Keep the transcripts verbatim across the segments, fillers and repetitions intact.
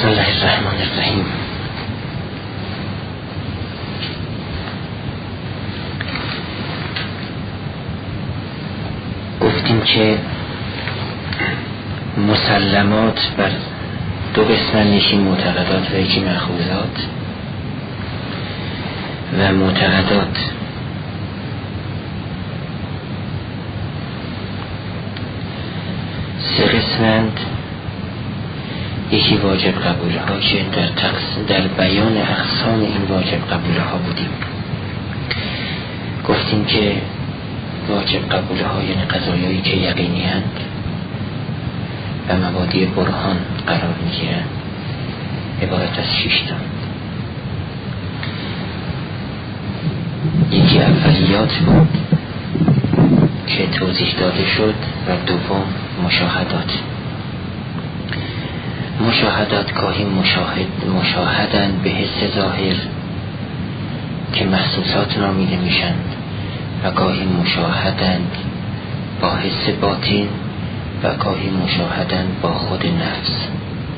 بسم الله الرحمن الرحیم. گفتیم که مسلمات بر دو قسمن، یکی معتقدات و یکی مأخوذات. و معتقدات سه قسمند. یکی واجب قبوله ها که در تقسیم در بیان اقسام این واجب قبوله ها بودیم. گفتیم که واجب قبوله ها یعنی قضایایی که یقینی هست و مبادی برهان قرار می گیرند، عبارت از شش تا. یکی اولیات بود که توضیح داده شد و دوم مشاهدات. مشاهدات گاهی مشاهد مشاهدن به حس ظاهر که محسوسات نامیده میشن و گاهی مشاهدن با حس باطن و گاهی مشاهدن با خود نفس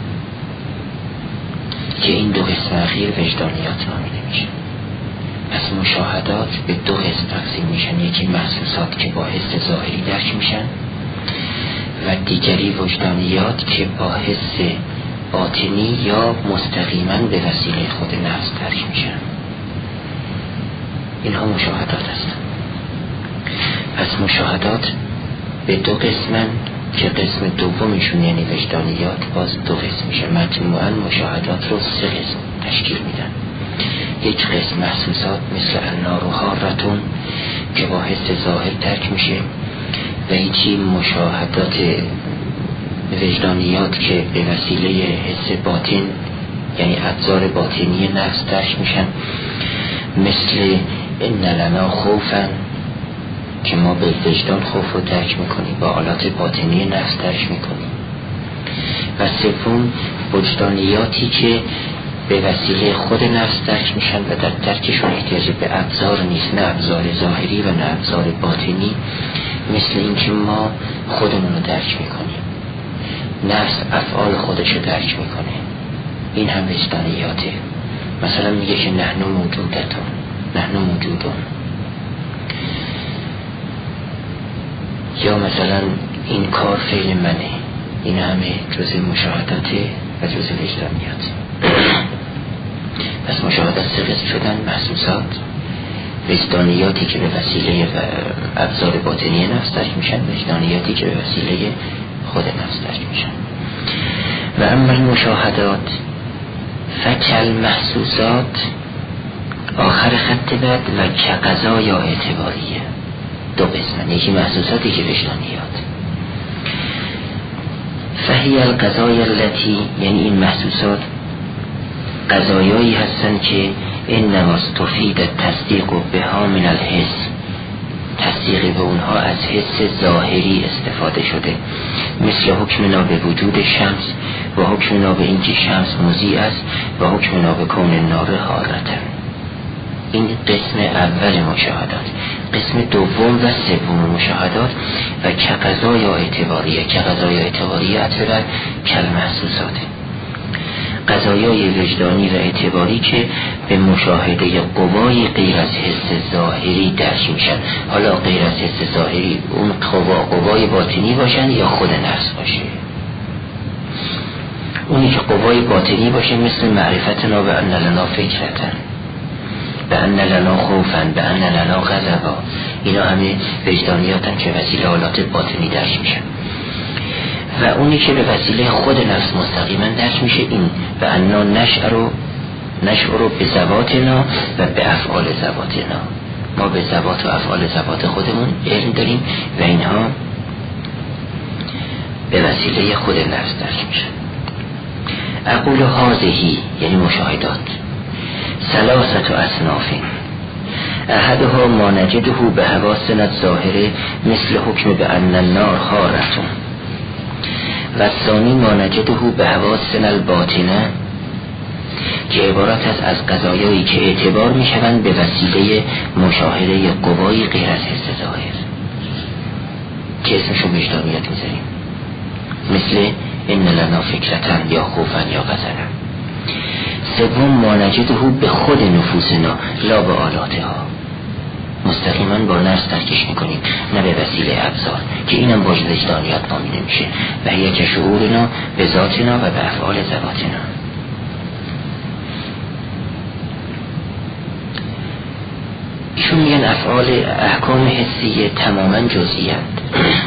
که این دو قسم اخیر وجدانیات نامیده میشن. پس مشاهدات به دو قسم تقسیم میشن، یکی محسوسات که با حس ظاهری درک میشن و دیگری وجدانیات که با حس باطنی یا مستقیما به وسیله خود نفس درک میشن. اینها مشاهدات هستند. پس مشاهدات به دو قسمن که قسم دومشون یعنی وجدانیات باز دو قسم میشه. مجموعاً مشاهدات رو سه قسم تشکیل میدن. یک قسم محسوسات مثل النار و حارتون که با حس ظاهر درک میشه و یکی مشاهدات وجدانیات که به وسیله حس باطن یعنی ابزار باطنی نفس درک میشن، مثل ان لنا خوفا که ما به وجدان خوف رو درک میکنیم، با آلات باطنی نفس درک میکنیم. و سوم وجدانیاتی که به وسیله خود نفس درک میشن و در درکشون احتیاج به ابزار نیست، نه ابزار ظاهری و نه ابزار باطنی، مثل اینکه ما خودمون رو درک میکنیم، نفس افعال خودش رو درک میکنه. این هم وجدانیاته. مثلا میگه که نحن موجودتون، نحن موجودون. یا مثلا این کار فعل منه. این همه جزء مشاهداته و جزء وجدانیات. پس مشاهدات سه قسم شدن: محسوسات، وجدانیاتی که به وسیله ابزار باطنی نفس درک میشن، وجدانیاتی که به وسیله خود نفس درک میشن. و اما المشاهدات فکل محسوسات آخر خط بعد و که قضا یا اعتباریه. دو قسمن، یکی محسوسات یکی وجدانیات. فهی القضای التي یعنی این محسوسات قضایایی هستن که انما استفید التصدیق بها من الحس، تصدیق به اونها از حس ظاهری استفاده شده، مثل حکمنا به وجود شمس و حکمنا به اینکه شمس مضیء است و حکمنا به کون نار حارتن. این قسم اول مشاهدات. قسم دوم و سوم مشاهدات و که قضا یا اعتباریه. که قضا یا اعتباریه اطلاع کل محسوساته. قضایای وجدانی و اعتباری که به مشاهده قوای غیر از حس ظاهری درک میشن. حالا غیر از حس ظاهری اون قوا قوای باطنی باشن یا خود نفس باشه. اونی که قوای باطنی باشه مثل معرفتنا به ان لنا فکرتن، به ان لنا خوفن، به ان لنا غضبا. اینا همه وجدانیاتن که وسیله آلات باطنی درک میشن. و اونی که به وسیله خود نفس مستقیما درک میشه این و انا نشعرو نشعرو به ذواتنا و به افعال ذواتنا. ما به ذوات و افعال ذوات خودمون علم داریم و اینها به وسیله خود نفس درک میشن. اقول هذهی یعنی مشاهدات ثلاثه اصناف، احدها ما نجده به حواسنا الظاهره مثل حکم به ان النار حارتون و ثانی ما نجده به حواسنا الباطنه که عبارت است از قضایایی که اعتبار می شوند به وسیله مشاهده قوای غیر از حس ظاهر که اسمشو وجدانیات می زنیم، مثل ان لنا فکرتن یا خوفن یا غضبن. سوم ما نجده به خود نفوسنا لا به آلاتها، مستقیما با نفس درکش میکنیم نه به وسیله ابزار که اینم با وجدانیات نامیده میشه و هی که شعورنا به ذاتنا و به افعال ذواتنا. ایشون میگن افعال احکام حسیه تماما جزئی‌اند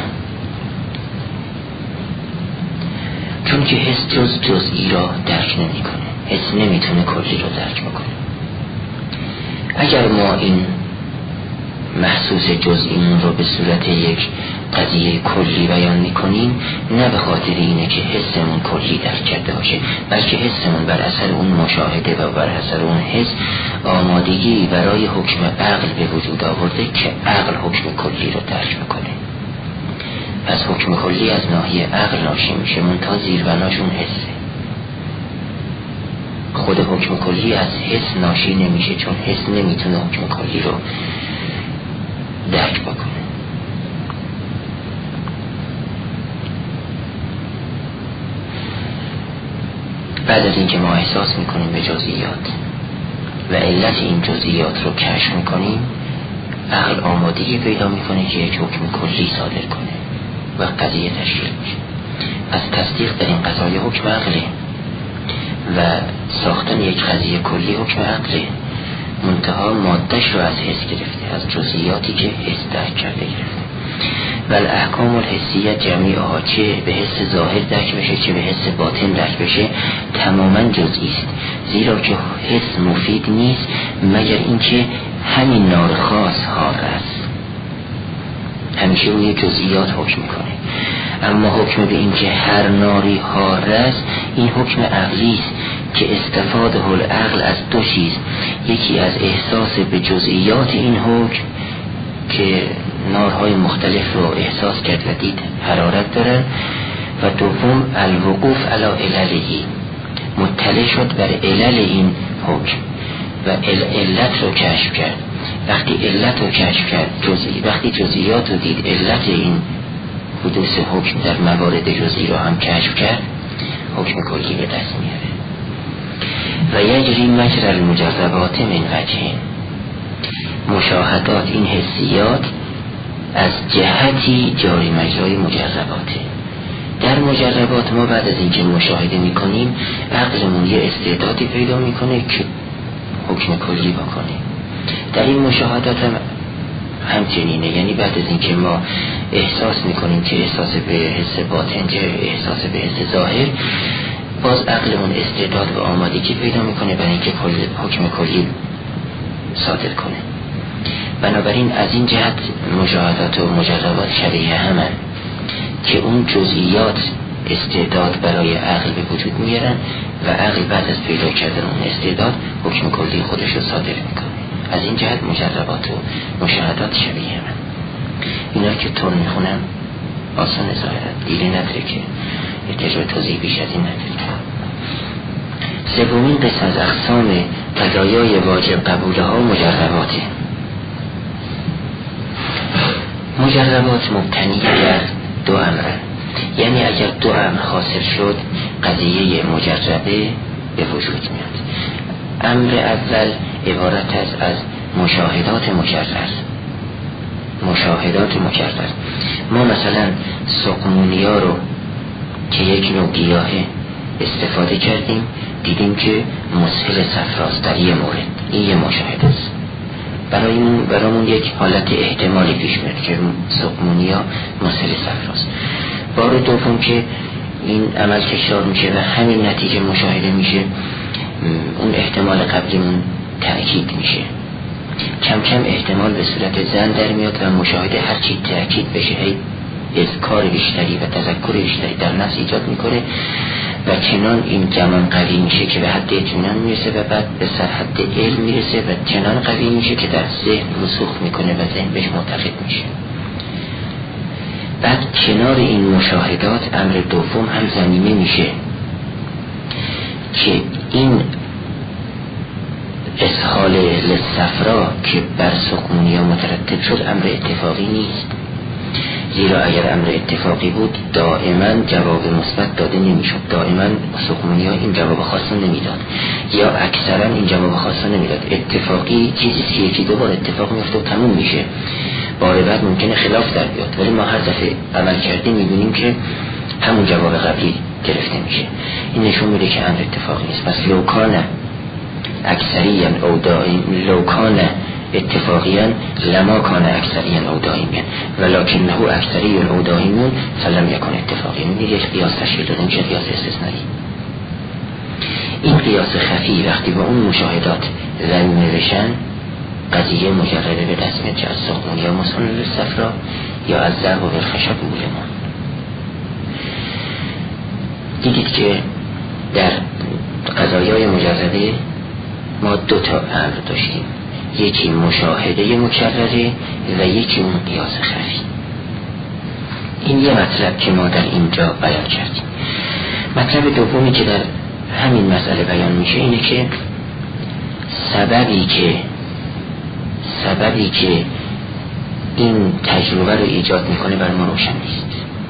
چون که حس جز جزئی را درک نمیکنه، حس نمیتونه کلی رو درک بکنه. اگر ما این محسوس جزئیمون رو به صورت یک قضیه کلی بیان میکنیم نه به خاطر اینه که حسمون کلی درک کرده باشه، بلکه حسمون بر اثر اون مشاهده و بر اثر اون حس آمادگی برای حکم عقل به وجود آورده که عقل حکم کلی رو درک میکنه. پس حکم کلی از ناحیه عقل ناشی میشه، منتها زیربناشون حسه. خود حکم کلی از حس ناشی نمیشه چون حس نمیتونه حکم کلی رو درک بکنه. بعد از اینکه ما احساس میکنیم به جزئیات و علت این جزئیات رو کشف میکنیم، عقل آمادگی پیدا میکنه که یک حکم کلی صادر کنه و قضیه تشکیل میشه. از تصدیق در این قضایه حکم عقله و ساختن یک قضیه کلی حکم عقله، منتها مادهش رو از حس گرفته، از جزئیاتی که حس درک کرده گرفته. ولی احکام الحسیه جمیعها چه به حس ظاهر درک بشه چه به حس باطن درک بشه تماما جزئی است، زیرا که حس مفید نیست مگر اینکه همین نار خاص حار است، همیشه روی جزئیات حکم میکنه. اما حکم به این که هر ناری حار است این حکم عقلی است که استفاده العقل از دو چیز، یکی از احساس به جزئیات این حکم که نارهای مختلف رو احساس کرد و دید حرارت دارن، و دوم الوقوف علی علله، مطلع شد بر علل این حکم و علت رو کشف کرد. وقتی علت رو کشف کرد جزئی، وقتی جزئیات رو دید علت این حدوث حکم در موارد جزئی رو هم کشف کرد، حکم کلی به دست میاره. و یجری مجرى المجربات من وجهین، مشاهدات این حسیات از جهتی جاری مجرای مجرباته. در مجربات ما بعد از اینکه مشاهده میکنیم عقلمون یه استعدادی پیدا میکنه که حکم کلی بکنه. در این مشاهدات هم همچنینه، یعنی بعد از اینکه ما احساس میکنیم که احساس به حس باطن چه احساس به حس ظاهر، باز عقلمون استعداد و آمادگی پیدا میکنه برای اینکه حکم کلی صادر کنه. بنابراین از این جهت مشاهدات و مجربات شبیه همن که اون جزئیات استعداد برای عقل به وجود میارن و عقل بعد از پیدا کردن اون استعداد حکم کلی خودش رو صادر میکنه. از این جهت مجربات و مشاهدات شبیه همن. اینا که طور میخونم آسان ظاهرت دیلی نداره که احتیاج توضیح بیش از این نداره. سومین قسم از اقسام قضایای واجب قبوله ها مجرباته. مجربات مبتنی در دو امر، یعنی اگر دو امر حاصل شد قضیه مجربه به وجود میاد. امر اول عبارت است از مشاهدات مکرر. مشاهدات مکرر ما مثلا سقمونیا رو که یک نوع گیاهه استفاده کردیم، دیدیم که مسهل صفراست در یه مورد، این یه مشاهده است. برایمون برامون یک حالت احتمالی پیش میاد که سقمونیا مسهل صفراست. بار دوم که این عمل تکرار میشه و همین نتیجه مشاهده میشه، اون احتمال قبلیمون تأکید میشه. کم کم احتمال به صورت زن در میاد و مشاهده هر چی تأکید بشه هی اذکار بیشتری و تذکر بیشتری در نفس ایجاد میکنه و چنان این گمان قوی میشه که به حد اطمینان میرسه و بعد به سرحد علم میرسه و چنان قوی میشه که در ذهن رسوخ میکنه و ذهن بهش معتقد میشه. بعد کنار این مشاهدات امر دوم هم ضمیمه میشه که این اسهال للصفرا که بر سقمونیا مترتب شد امر اتفاقی نیست، زیرا اگر امر اتفاقی بود دائما جواب مثبت داده نمیشد، دائما سخنونی ها این جواب خاص نمیداد یا اکثرا این جواب خاص نمیداد. اتفاقی چیزی که یکی دو بار اتفاق میفته و تموم میشه، بار بعد ممکنه خلاف در بیاد، ولی ما هر دفعه عمل کردیم میبینیم که همون جواب قبلی گرفته میشه. این نشون میده که امر اتفاقی نیست. پس لوکانه اکثریاً او دائم، لوکانه اتفاقیاً لما کان اکثریاً او دائمیاً ولکنه اکثری او دائمیون فلم یکن اتفاقی. این یک قیاس تشکیل داده میشه، قیاس استثنایی. این قیاس خفی وقتی با اون مشاهدات ضمیمه بشن، قضیه مجرده به دست میاد، چه از سقمون یا مصنع صفرا یا از ضرب و بالخشب مولمان. دیدید که در قضایای مجرده ما دو تا امر داشتیم، یکی مشاهده مکرره و یکی اون قیاس خفی. این یه مطلب که ما در اینجا بیان کردیم. مطلب دومی که در همین مسئله بیان میشه اینه که سببی که سببی که این تجربه رو ایجاد میکنه بر ما روشن نیست.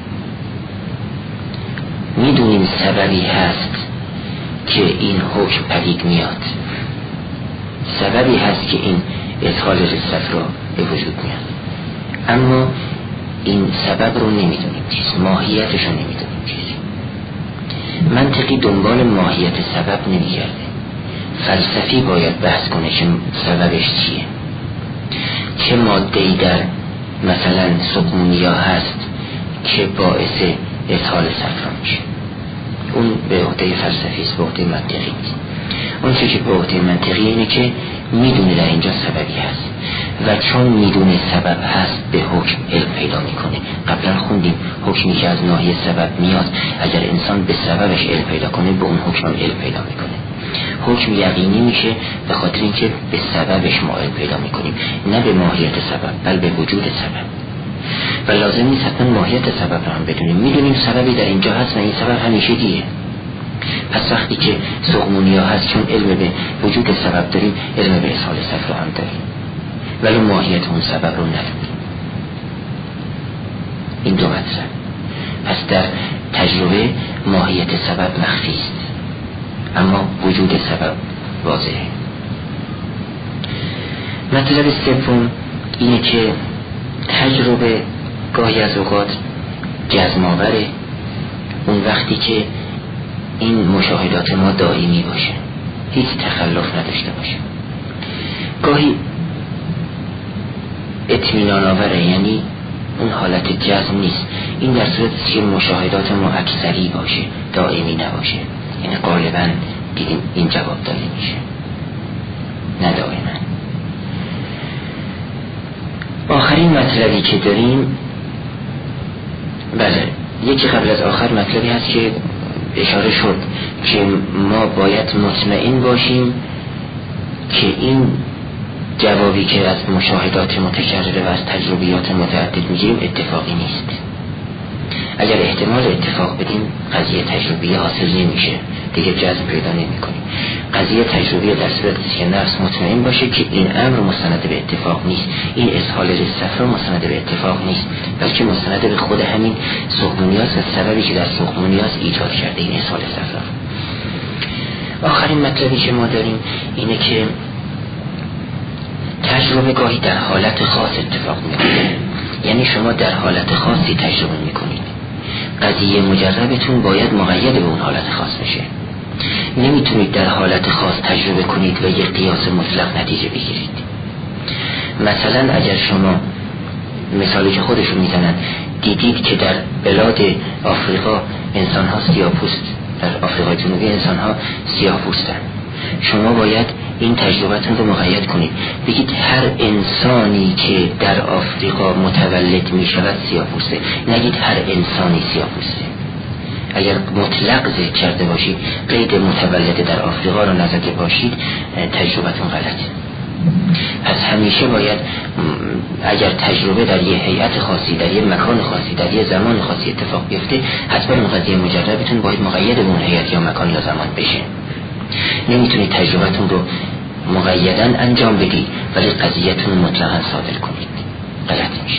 میدونیم سببی هست که این حکم پدید میاد، سببی هست که این ادخال رسالت رو به وجود میاد، اما این سبب رو نمیدونیم چیز، ماهیتش رو نمیدونیم چیز. منطقی دنبال ماهیت سبب نمیگرده، فلسفی باید بحث کنه که سببش چیه، چه ماده‌ای در مثلا سقمونیا هست که باعث ادخال صفرا میشه. اون به عهده فلسفی است، به عهده منطقی نیست. اون چیزی که به عهده منطقی اینه که میدونه در اینجا سببی هست و چون میدونه سبب هست به حکم علم پیدا میکنه. قبلا خوندیم حکمی که از ناحیه سبب میاد، اگر انسان به سببش علم پیدا کنه به اون حکم علم پیدا میکنه. حکم یقینی میشه به خاطر اینکه به سببش ما علم پیدا میکنیم، نه به ماهیت سبب بل به وجود سبب. و لازم نیست حتما ماهیت سبب رو هم بدونیم، میدونیم سببی در اینجا هست و این سبب همیشه دیه. پس وقتی که سقمونیا هست چون علم به وجود سبب داریم، علم به اصحال صفر هم داریم، ولی ماهیت اون سبب رو نداریم. این دو مطلب. پس در تجربه ماهیت سبب مخفی است، اما وجود سبب واضحه. مطلب سوم اینه که تجربه گاهی از اوقات جزم‌آوره اون وقتی که این مشاهدات ما دائمی باشه، هیچ تخلف نداشته باشه. گاهی اطمینان آوره، یعنی اون حالت جزم نیست. این در صورتی که مشاهدات ما اکثری باشه، دائمی نباشه، یعنی غالبا دیدیم این جواب داده میشه، نه دائما. آخرین مطلبی که داریم، بله یکی قبل از آخر مطلبی هست که اشاره شد که ما باید مطمئن باشیم که این جوابی که از مشاهدات متکرره و از تجربیات متعدد میگیریم اتفاقی نیست. اگر احتمال اتفاق بدیم قضیه تجربی حاصل نمیشه، دیگه جذب پیدا نمی کنیم. قضیه تجربی در صورتی که نفس مطمئن باشه که این امر مستند به اتفاق نیست، این اصحال صفرا مستند به اتفاق نیست، بلکه مستند به خود همین سقمونیاست و سببی که در سقمونیاست ایجاد کرده این اصحال صفرا. آخرین مطلبی که ما داریم اینه که تجربه گاهی در حالت خاص اتفاق میفته، یعنی شما در حالت خاصی تجربه میکنید، قضیه مجربتون باید مقید به اون حالت خاص بشه. نمیتونید در حالت خاص تجربه کنید و یک قیاس مطلق نتیجه بگیرید. مثلا اگر شما مثالی که خودشون میزنن دیدید که در بلاد آفریقا انسان ها سیاه پوست، در آفریقای جنوبی انسان ها سیاه پوستن، شما باید این تجربتون رو مقید کنید، بگید هر انسانی که در آفریقا متولد می شود سیاه پوسته، نگید هر انسانی سیاه پوسته. اگر مطلق ذکر کرده باشید، قید متولد در آفریقا رو نزده باشید، تجربتون غلطه. پس همیشه باید اگر تجربه در یه هیئت خاصی، در یه مکان خاصی، در یه زمان خاصی اتفاق بیفته، حتما اون قضیه مجربتون باید مقید به اون هیئت یا مکان یا زمان بشه. نمیتونید تجربتون رو مقیداً انجام بدید ولی قضیه‌تون مطلقاً صادر کنید، غلط میشه.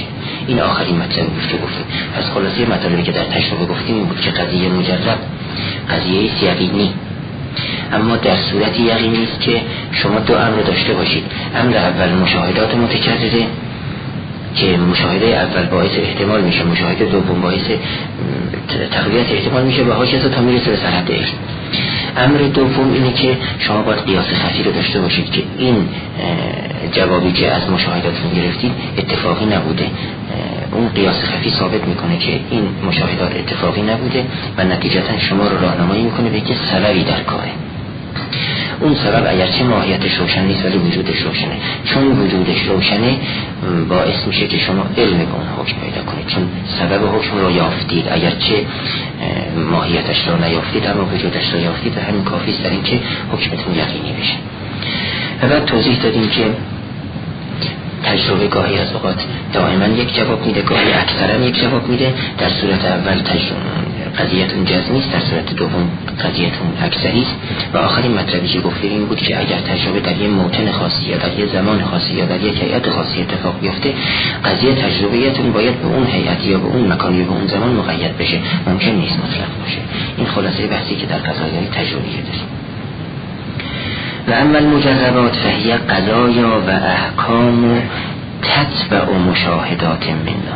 این آخرین مطلب بود که گفتیم. از خلاصه مطلبی که در تجربه گفتیم این بود که قضیه مجرب قضیه است یقینی، اما در صورت یقینی است که شما دو امر داشته باشید. امر اول مشاهدات متکرره که مشاهده اول باعث احتمال میشه، مشاهده دوم باعث تقویت احتمال میشه و هاشیسا تا میرسه به سرحد علم. امر دوم اینه که شما باید قیاس خفی رو داشته باشید که این جوابی که از مشاهداتون گرفتید اتفاقی نبوده. اون قیاس خفی ثابت میکنه که این مشاهدات اتفاقی نبوده و نتیجتا شما رو راهنمایی میکنه به که سببی در کاره. اون سبب اگرچه ماهیتش روشن نیست ولی وجودش روشنه. چون وجودش روشنه باعث میشه که شما علم به اون حکم پیدا کنید، چون سبب حکم رو یافتید، اگرچه ماهیتش رو نیافتید اما وجودش رو یافتید و همین کافی است در این که حکمتون یقینی بشه. و بعد توضیح دادیم که تجربه گاهی از اوقات دائما یک جواب میده، گاهی اکثرا یک جواب میده. در صورت اول قضیتون جزمی است، در صورت دوم قضیتون اکثری است. و آخرین مطلبی که گفتیم این بود که اگر تجربه در یک موطن خاصی یا در یک زمان خاصی یا در یک هیئت خاصی اتفاق بیفته، قضیه تجربیتون باید به اون هیئت یا به اون مکان یا به اون زمان مقید بشه، ممکن نیست مطلق باشه. این خلاصه بحثی که در قضایای تجربیه داریم. و اما المجربات فهی قضایا و احکام تتبع مشاهدات منا.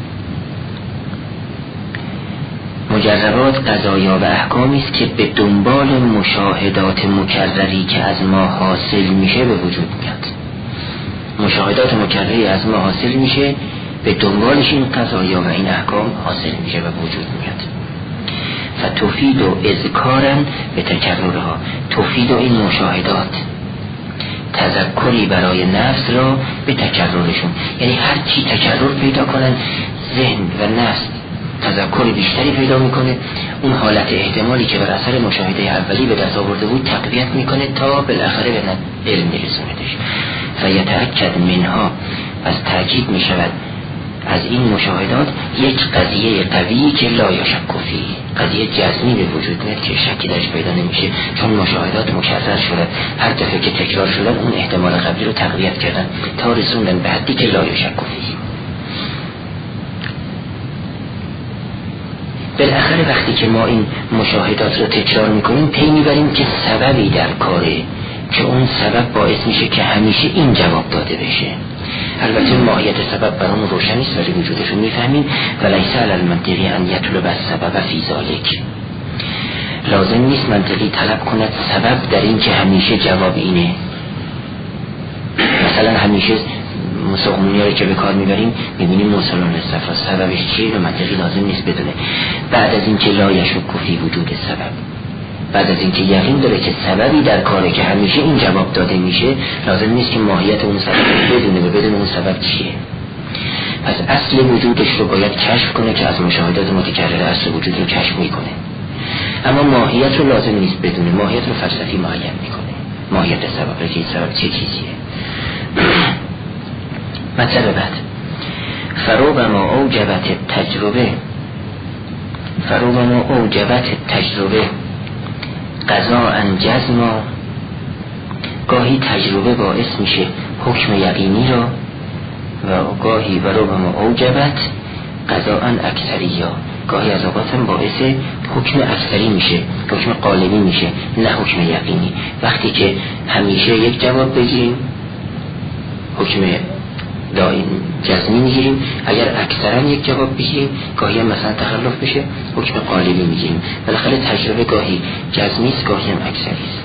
مجربات قضایا و احکامی است که به دنبال مشاهدات مکرری که از ما حاصل میشه به وجود میاد. مشاهدات مکرری از ما حاصل میشه، به دنبالش این قضایا و این احکام حاصل میشه و وجود میاد. فتفید و اذکارا به تکررها، تفید و این مشاهدات تذکری برای نفس را به تکررشون، یعنی هر چی تکرر پیدا کنن ذهن و نفس تذکر بیشتری پیدا میکنه، اون حالت احتمالی که بر اثر مشاهده اولی به دست آورده بود تقویت میکنه تا بالاخره به علم میرسوندش. فیتأکد منها، از تأکید میشود از این مشاهدات یک قضیه قوی که لا یشک فیه، قضیه جزمی به وجود میاد که شکی درش پیدا نمیشه، چون مشاهدات مکرر شدن، هر دفعه که تکرار شدن اون احتمال قبلی رو تقویت کردن تا رسوندن به حدی که لا یشک فیه. بالاخره وقتی که ما این مشاهدات رو تکرار میکنیم پی میبریم که سببی در کاره که اون سبب باعث میشه که همیشه این جواب داده بشه. البته ماهیت سبب برامون روشن نیست ولی وجودش رو میفهمیم. ولیس علی المنطقی ان یطلب السبب فی ذلک، لازم نیست منطقی طلب کند سبب در این که همیشه جواب اینه. مثلا همیشه مساقمونی رو که به کار میبریم میبینیم موصلون استفا، سببش چیه و منطقی لازم نیست بدونه. بعد از این که لا یشک فی وجود سبب، بعد از اینکه یقین داره که سببی در کاره که همیشه این جواب داده میشه، لازم نیست که ماهیت اون سبب رو بدونه و بدون اون سبب چیه. پس اصل وجودش رو باید کشف کنه که از مشاهدات متکرره اصل وجود رو کشف میکنه، اما ماهیت رو لازم نیست بدونه. ماهیت رو فلسفی معین میکنه، ماهیت سبب رو که سبب چه چیزیه. مطلب بعد فروب ما اوجبت تجربه، فروب ما اوجبت تجربه قضاء جزما، گاهی تجربه باعث میشه حکم یقینی را و گاهی فروب ما اوجبت قضاء اکثریا، گاهی از اوقات هم باعث حکم اکثری میشه، حکم غالبی میشه نه حکم یقینی. وقتی که همیشه یک جواب بگیریم حکم دائم جزمی میگیریم، اگر اکثرا یک جواب بگیریم گاهی هم مثلا تخلف بشه حکم غالبی میگیریم. بالاخره تجربه گاهی جزمی است گاهی هم اکثری است.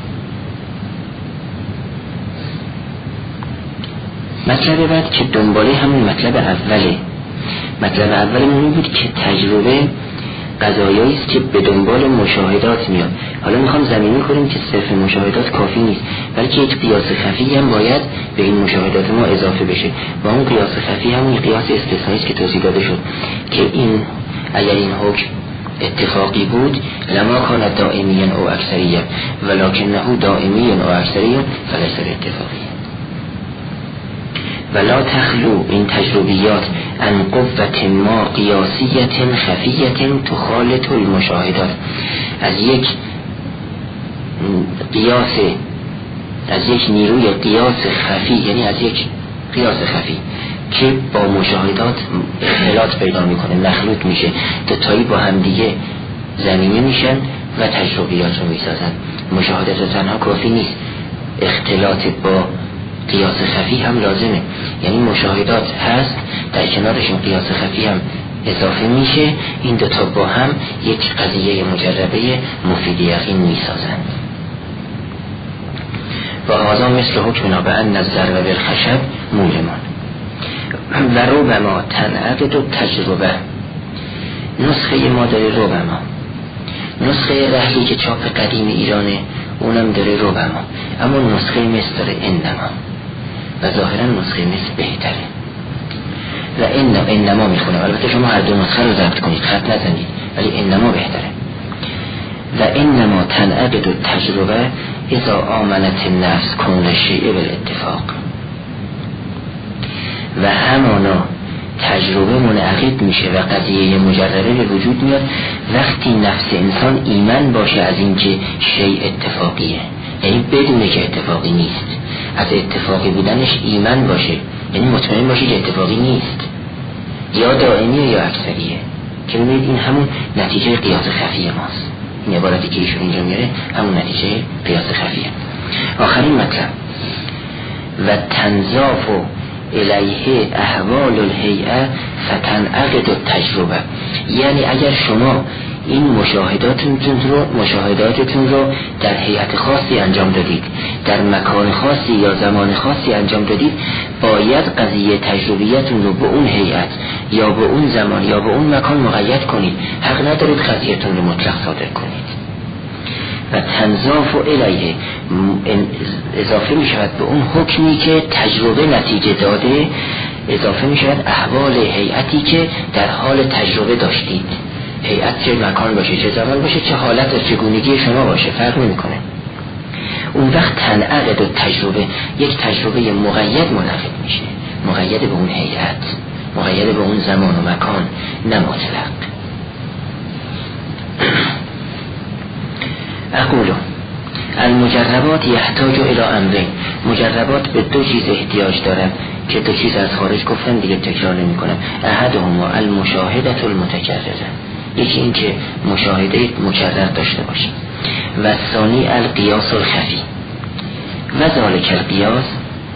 مطلب بعد که دنباله همون مطلب اوله، مطلب اولمون این بود که تجربه قضایایی است که به دنبال مشاهدات میاد. حالا میخوام زمینی کنیم که صرف مشاهدات کافی نیست، بلکه یک قیاس خفی هم باید به این مشاهدات ما اضافه بشه و اون قیاس خفی همون قیاس استثنایی است که توضیح داده شد که این اگر این حکم اتفاقی بود لما کان دائمیا او اکثریا ولکنه دائمیا او اکثریا فلیس اتفاقی. ولا تخلو این تجربیات ان قوت ما قیاسیت خفیت تخالط المشاهدات، از یک قیاس، از یک نیروی قیاس خفی، یعنی از یک قیاس خفی که با مشاهدات اختلاط پیدا میکنه، مخلوط میشه، دوتایی با هم دیگه زمینه میشن و تجربیات رو میسازن. مشاهدات تنها کافی نیست، اختلاط با قیاس خفی هم لازمه. یعنی مشاهدات هست، در کنارشون قیاس خفی هم اضافه میشه، این دوتا با هم یک قضیه مجربه مفید یقین میسازن. و آزا مثل حکمنا به ان نظر و بالخشب مولمان و ربما تنعقد و تجربه. نسخه ما داره ربما، نسخه رحلی که چاپ قدیم ایرانه اونم داره ربما، اما نسخه مصر داره انما و ظاهرا نسخه مصر بهتره و انما انما میخونه. البته شما هر دو نسخه رو ضبط کنید، خط نزنید، ولی انما بهتره. و انما تنعقد و تجربه اذا آمنت النفس کون شیء بالاتفاق. و همانا تجربه منعقد میشه و قضیه مجربه به وجود میاد وقتی نفس انسان ایمان باشه از اینکه شیء اتفاقیه، یعنی بدونه که اتفاقی نیست، از اتفاقی بودنش ایمان باشه، یعنی مطمئن باشه که اتفاقی نیست، یا دائمیه یا اکثریه. که ببینید این همون نتیجه قیاس خفی ماست. این عبارتی که ایشون اینجا میاره همون نتیجه قیاس خفیه. آخرین مطلب و تنظاف الیه احوال الهیئه فتنعقد التجربه. یعنی اگر شما این مشاهداتتون رو مشاهداتتون رو در هیئت خاصی انجام دادید، در مکان خاصی یا زمان خاصی انجام دادید، باید قضیه تجربیتون رو به اون هیئت یا به اون زمان یا به اون مکان مقید کنید. حق ندارید قضیه‌تون رو مطلق صادر کنید. و تنظاف الیه اضافه می شود به اون حکمی که تجربه نتیجه داده، اضافه می شود احوال هیئتی که در حال تجربه داشتید. هیئت چه مکان باشه، چه زمان باشه، چه حالت و چگونگی شما باشه، فرق نمی کنه. اون وقت تنعقد و تجربه، یک تجربه مقید منعقد میشه، مقید به اون هیئت، مقید به اون زمان و مکان، نه مطلق. اقولو المجربات یحتاج الی امرین. مجربات به دو چیز احتیاج دارن که دو چیز از خارج گفتن، دیگه تکرار نمی کنم. احدهما المشاهدة المتکرره، یکی این که مشاهده مکرر داشته باشیم، و ثانی القیاس الخفی. و ذالک القیاس،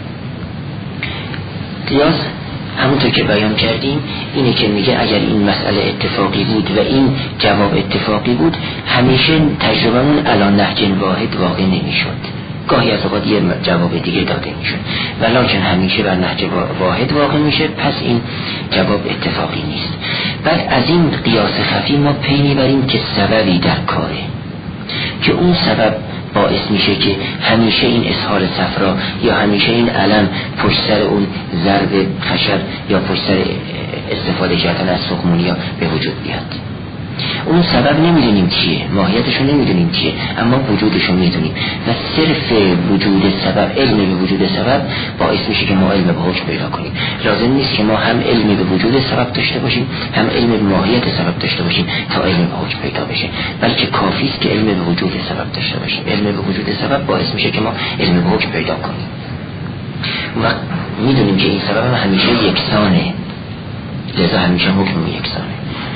قیاس همونطور که بیان کردیم اینه که میگه اگر این مسئله اتفاقی بود و این جواب اتفاقی بود، همیشه تجربهمون علی نهج واحد واقع نمیشد، گاهی از اوقات یه جواب دیگه داده میشد، ولکن همیشه بر نهج واحد واقع میشه، پس این جواب اتفاقی نیست. بعد از این قیاس خفی ما پی میبریم که سببی در کاره، که اون سبب باعث میشه که همیشه این اسهال صفرا یا همیشه این علم پشت سر اون ضرب خشب یا پشت سر استفاده کردن از سقمونیا به وجود بیاد. اون سبب نمیدونیم چیه، ماهیتشو نمیدونیم چیه، اما وجودشو میدونیم و صرف وجود سبب، علم به وجود سبب باعث میشه که ما علم به حکم پیدا کنیم. لازم نیست که ما هم علم به وجود سبب داشته باشیم، هم علم به ماهیت سبب داشته باشیم تا علم به حکم پیدا بشه، بلکه کافی است که علم به وجود سبب داشته باشیم. علم به وجود سبب باعث میشه که ما علم به حکم پیدا کنیم و میدونیم که این سبب هم همیشه یکسانه، لذا همیشه حکم یکسانه.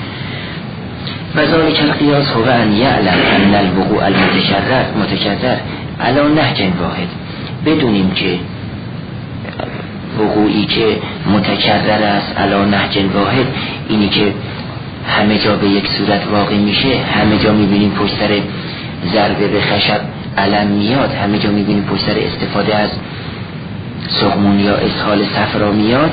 و ذالک القیاس هو ان یعلم ان الوقوع المتکرر متکرر علی نهج واحد. بدونیم که وقوعی که متکرر است علی نهج واحد، اینی که همه جا به یک صورت واقع میشه، همه جا میبینیم پشت سر ضربه به خشب علم میاد، همه جا میبینیم پشت سر استفاده از سقمون یا اسهال صفرا میاد.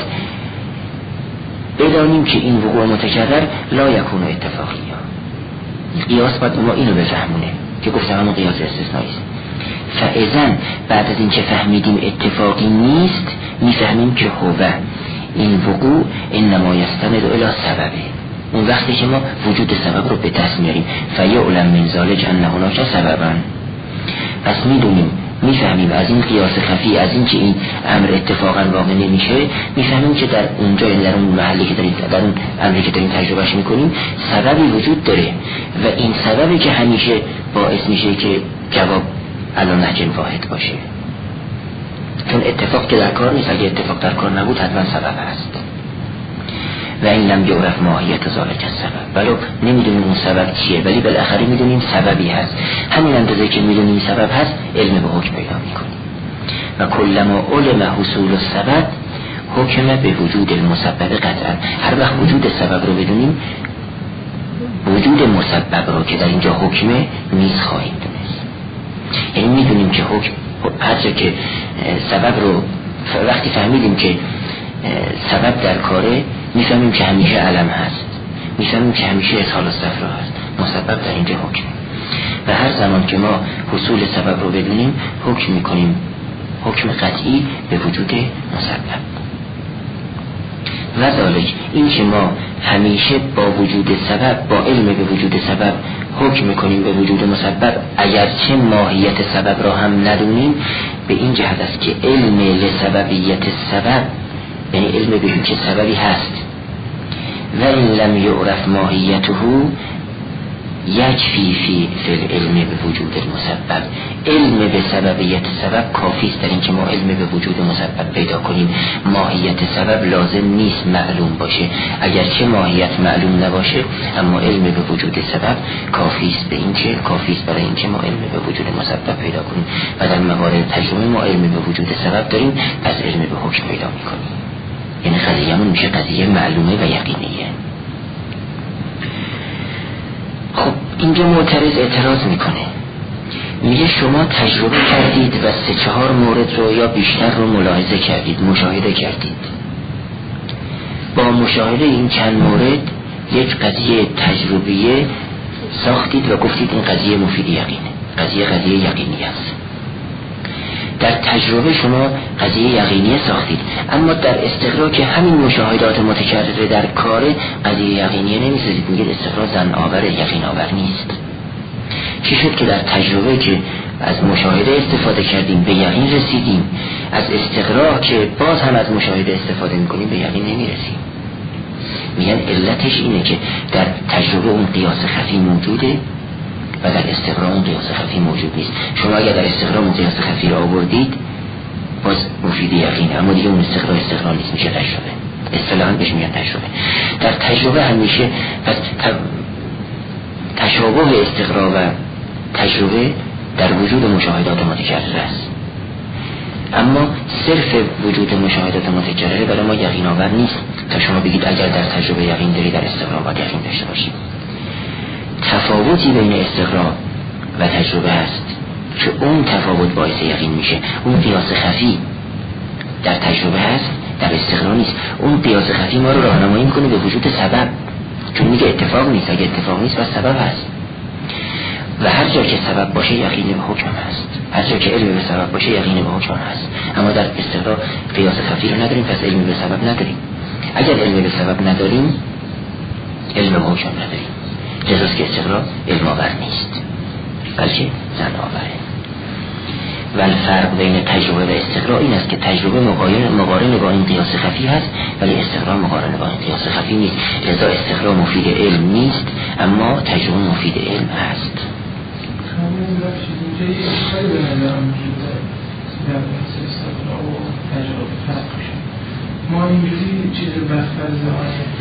بدانیم که این وقوع متکرر لا یکون اتفاقی. قیاس باید ما اینو بفهمونه که گفتم همون قیاس استثنایی است. فاذن بعد از این که فهمیدیم اتفاقی نیست، میفهمیم که هو این وقوع انما یستند الی سببه. اون وقتی که ما وجود سبب رو به دست میاریم، فیعلم من ذلک ان هناک سببا. پس میدونیم، میفهمیم از این قیاس خفی، از این که این امر اتفاقا واقع نمیشه، میفهمیم که در اونجا، در اون محلی که داریم، در اون امری که داریم تجربهش میکنیم، سببی وجود داره و این سببی که همیشه باعث میشه که جواب علی نهج واحد باشه. چون اتفاق که در کار نیست، اگه اتفاق در کار نبود حتما سبب هست. و این لم یعرف ماهیت ذالک السبب، ولو نمیدونیم اون سبب چیه ولی بالاخره میدونیم سببی هست. همین اندازه که میدونیم سبب هست علم به حکم پیدا میکنیم. و کلما علم حصول السبب حکم به وجود المسبب قطعا. هر وقت وجود سبب رو بدونیم وجود مسبب رو که در اینجا حکمه نیز خواهیم دونست. یعنی میدونیم که حکم هر جا که سبب رو وقتی فهمیدیم که سبب در کاره، میفهمیم که همیشه علم هست، میفهمیم که همیشه اصحال الصفرا هست، مسبب در اینجا حکم. و هر زمان که ما حصول سبب رو بدونیم حکم میکنیم حکم قطعی به وجود مسبب. و ذالک این که ما همیشه با وجود سبب، با علم به وجود سبب حکم میکنیم به وجود مسبب اگرچه ماهیت سبب را هم ندونیم، به این جهت است که علم لسببیت سبب یعنی علم به اینکه سببی هست و این لم یعرف ماهیته یکفی فی فی العلم به وجود المسبب. علم به سببیت سبب کافی است در اینکه ما علم به وجود مسبب پیدا کنیم. ماهیت سبب لازم نیست معلوم باشه، اگرچه ماهیت معلوم نباشه اما علم به وجود سبب کافی است به اینکه کافی است برای اینکه ما علم به وجود مسبب پیدا کنیم. و در موارد تجربه ما علم به وجود سبب داریم، پس علم به حکم پیدا میکنیم. یعنی قضیه‌مون میشه قضیه معلومه و یقینیه. خب اینجا معترض اعتراض میکنه، میگه شما تجربه کردید و سه چهار مورد رو یا بیشتر رو ملاحظه کردید، مشاهده کردید. با مشاهده این چند مورد یک قضیه تجربیه ساختید و گفتید این قضیه مفید یقینه، قضیه قضیه یقینی است. در تجربه شما قضیه یقینی ساختید، اما در استقرا که همین مشاهدات متکرره در کار قضیه یقینی نمیسازید، میگید استقرا زن آور یقین آور نیست. چی شد که در تجربه که از مشاهده استفاده کردیم به یقین رسیدیم، از استقرا که باز هم از مشاهده استفاده میکنیم به یقین نمیرسیم؟ میگن علتش اینه که در تجربه اون قیاس خفی موجوده و در استقرا اون قیاس خفی موجود نیست. شما اگر در استقرا اون قیاس خفی را آوردید باز مفید یقینه، اما دیگه اون استقرا استقرا نیست، میشه تجربه. اصطلاحاً بهش میگن تجربه. در تجربه همیشه پس تشابه استقرا و تجربه در وجود مشاهدات متکرر است، اما صرف وجود مشاهدات متکرره برای ما یقین آور نیست تا شما بگید اگر در تجربه یقین داری در استقرا باید یقین داشته باشیم. تفاوتی بین استقرا و تجربه هست که اون تفاوت باعث یقین میشه. اون قیاس خفی در تجربه هست، در استقرا نیست. اون قیاس خفی ما رو راهنمایی میکنه به وجود سبب، چون میگه اتفاق نیست، اگه اتفاق نیست پس سبب هست. و هر جا که سبب باشه یقین به حکم هست، هر جا که علم به سبب باشه یقین به حکم هست. اما در استقرا قیاس خفی رو نداریم، پس علم به سبب نداریم. اگر علم به سبب نداریم علم به حکم نداریم. جزاست که استقرا علم آور نیست بلکه زن آوره. و الفرق بین تجربه و استقرا این است که تجربه مقارن با این قیاس خفی هست ولی استقرا مقارن با این قیاس خفی نیست. لذا استقرا مفید علم نیست اما تجربه مفید علم هست. ما اینجوری چیز بفرزه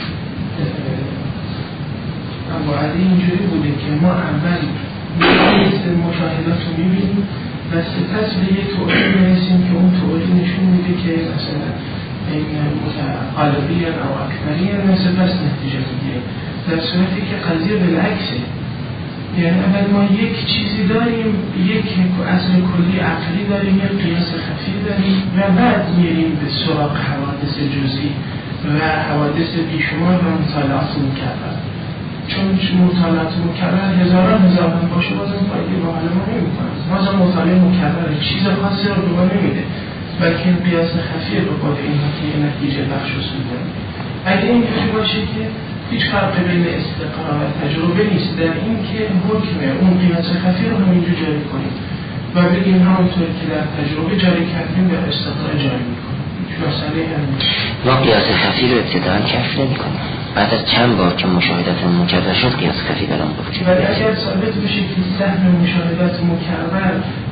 باید اینجوری بوده که ما اول لیست مشاهدات رو میبینیم و سپس به یه توری میرسیم که اون توری نشون میده که مثلا این متقالبیان او اکبریان و سپس نتیجه میگیره، در صورتی که قضیه بالعکسه. یعنی اول ما یک چیزی داریم، یک اصل کلی عقلی داریم، یک قیاس خفی داریم و بعد میریم به سراغ حوادث جزئی و حوادث بیشمار و مطالعات مکرر. چون مطالعات مکرر هزاران هزاران باشه بازم فایده با حال ما نمی کنه. بازم مطالعه مکرر چیز خاصی رو به ما نمیده بلکه این قیاس خفیه به خود این که یه نتیجه بخش رو سوزن. اگه این جوری باشه که هیچ فرق بین استقرا و تجربه نیست در این که حکم اون قیاس خفی رو همینجور جاری کنیم و بگیم همونطور که در تجربه جاری کردیم در استقرا جاری میکنیم. مسئله همین ما قیاس خفی رو ابتداً کشف نمی‌کنیم، بعد از چند بار که مشاهدات مکرر شد قیاس خفی برام وجود. ولی اگر ثابت بشه که سهم مشاهدات مکرر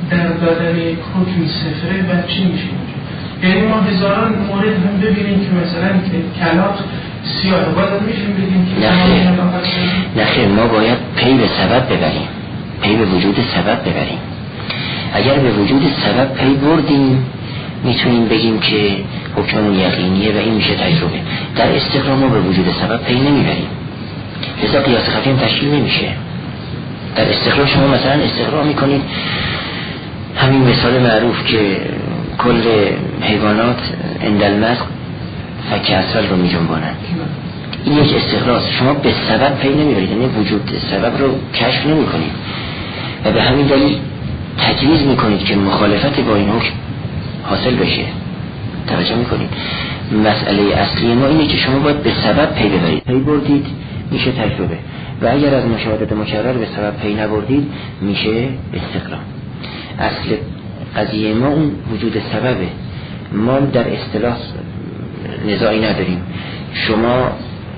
در دادن یک حکم صفره بعد چی میشه؟ یعنی ما هزاران مورد هم ببینیم که مثلا کلات سیاه باید میشیم بگیم که نه خیر، ما باید پی به سبب ببریم، پی به وجود سبب ببریم. اگر به وجود سبب پی بردیم میتونیم بگیم که حکممون یقینیه و این میشه تجربه. در استقرا ما به وجود سبب پی نمیبریم، لذا قیاس خفی هم تشکیل نمیشه. در استقرا شما مثلا استقرا میکنید همین مثال معروف که کل حیوانات اندلمس فک اصل رو می جنبانند. این یک استقراست. شما به سبب پی نمیبرید، یعنی وجود سبب رو کشف نمی کنید و به همین دلیل تجویز می کنید که مخالفت با این حکم حاصل بشه. توجه می کنید مسئله اصلی ما اینه که شما باید به سبب پی ببرید. پی بردید میشه تجربه، و اگر از مشاهدات مکرر به سبب پی نبردید میشه استقرا. اصل قضیه ما اون وجود سببه. ما در اصطلاح نزاعی نداریم. شما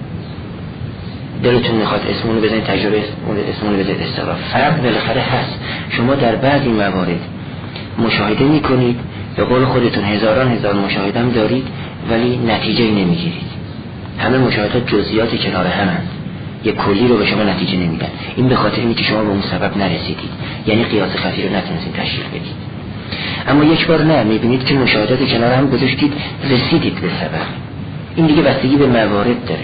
دلتون میخواد اسمونو بزنید تجربه، اسمونو بزنید استقرا. فرق بالاخره هست. شما در بعضی موارد مشاهده میکنید، به قول خودتون هزاران هزار مشاهده هم دارید ولی نتیجه نمیگیرید. همه مشاهدات جزئیات کنار همند، یک کلی رو به شما نتیجه نمیدن. این به خاطر اینه که شما به اون سبب نرسیدید، یعنی قیاس خفی رو نتونستید تشریح بدید. اما یک بار نه، میبینید که مشاهدات کنار هم گذاشتید، رسیدید به سبب. این دیگه بستگی به موارد داره.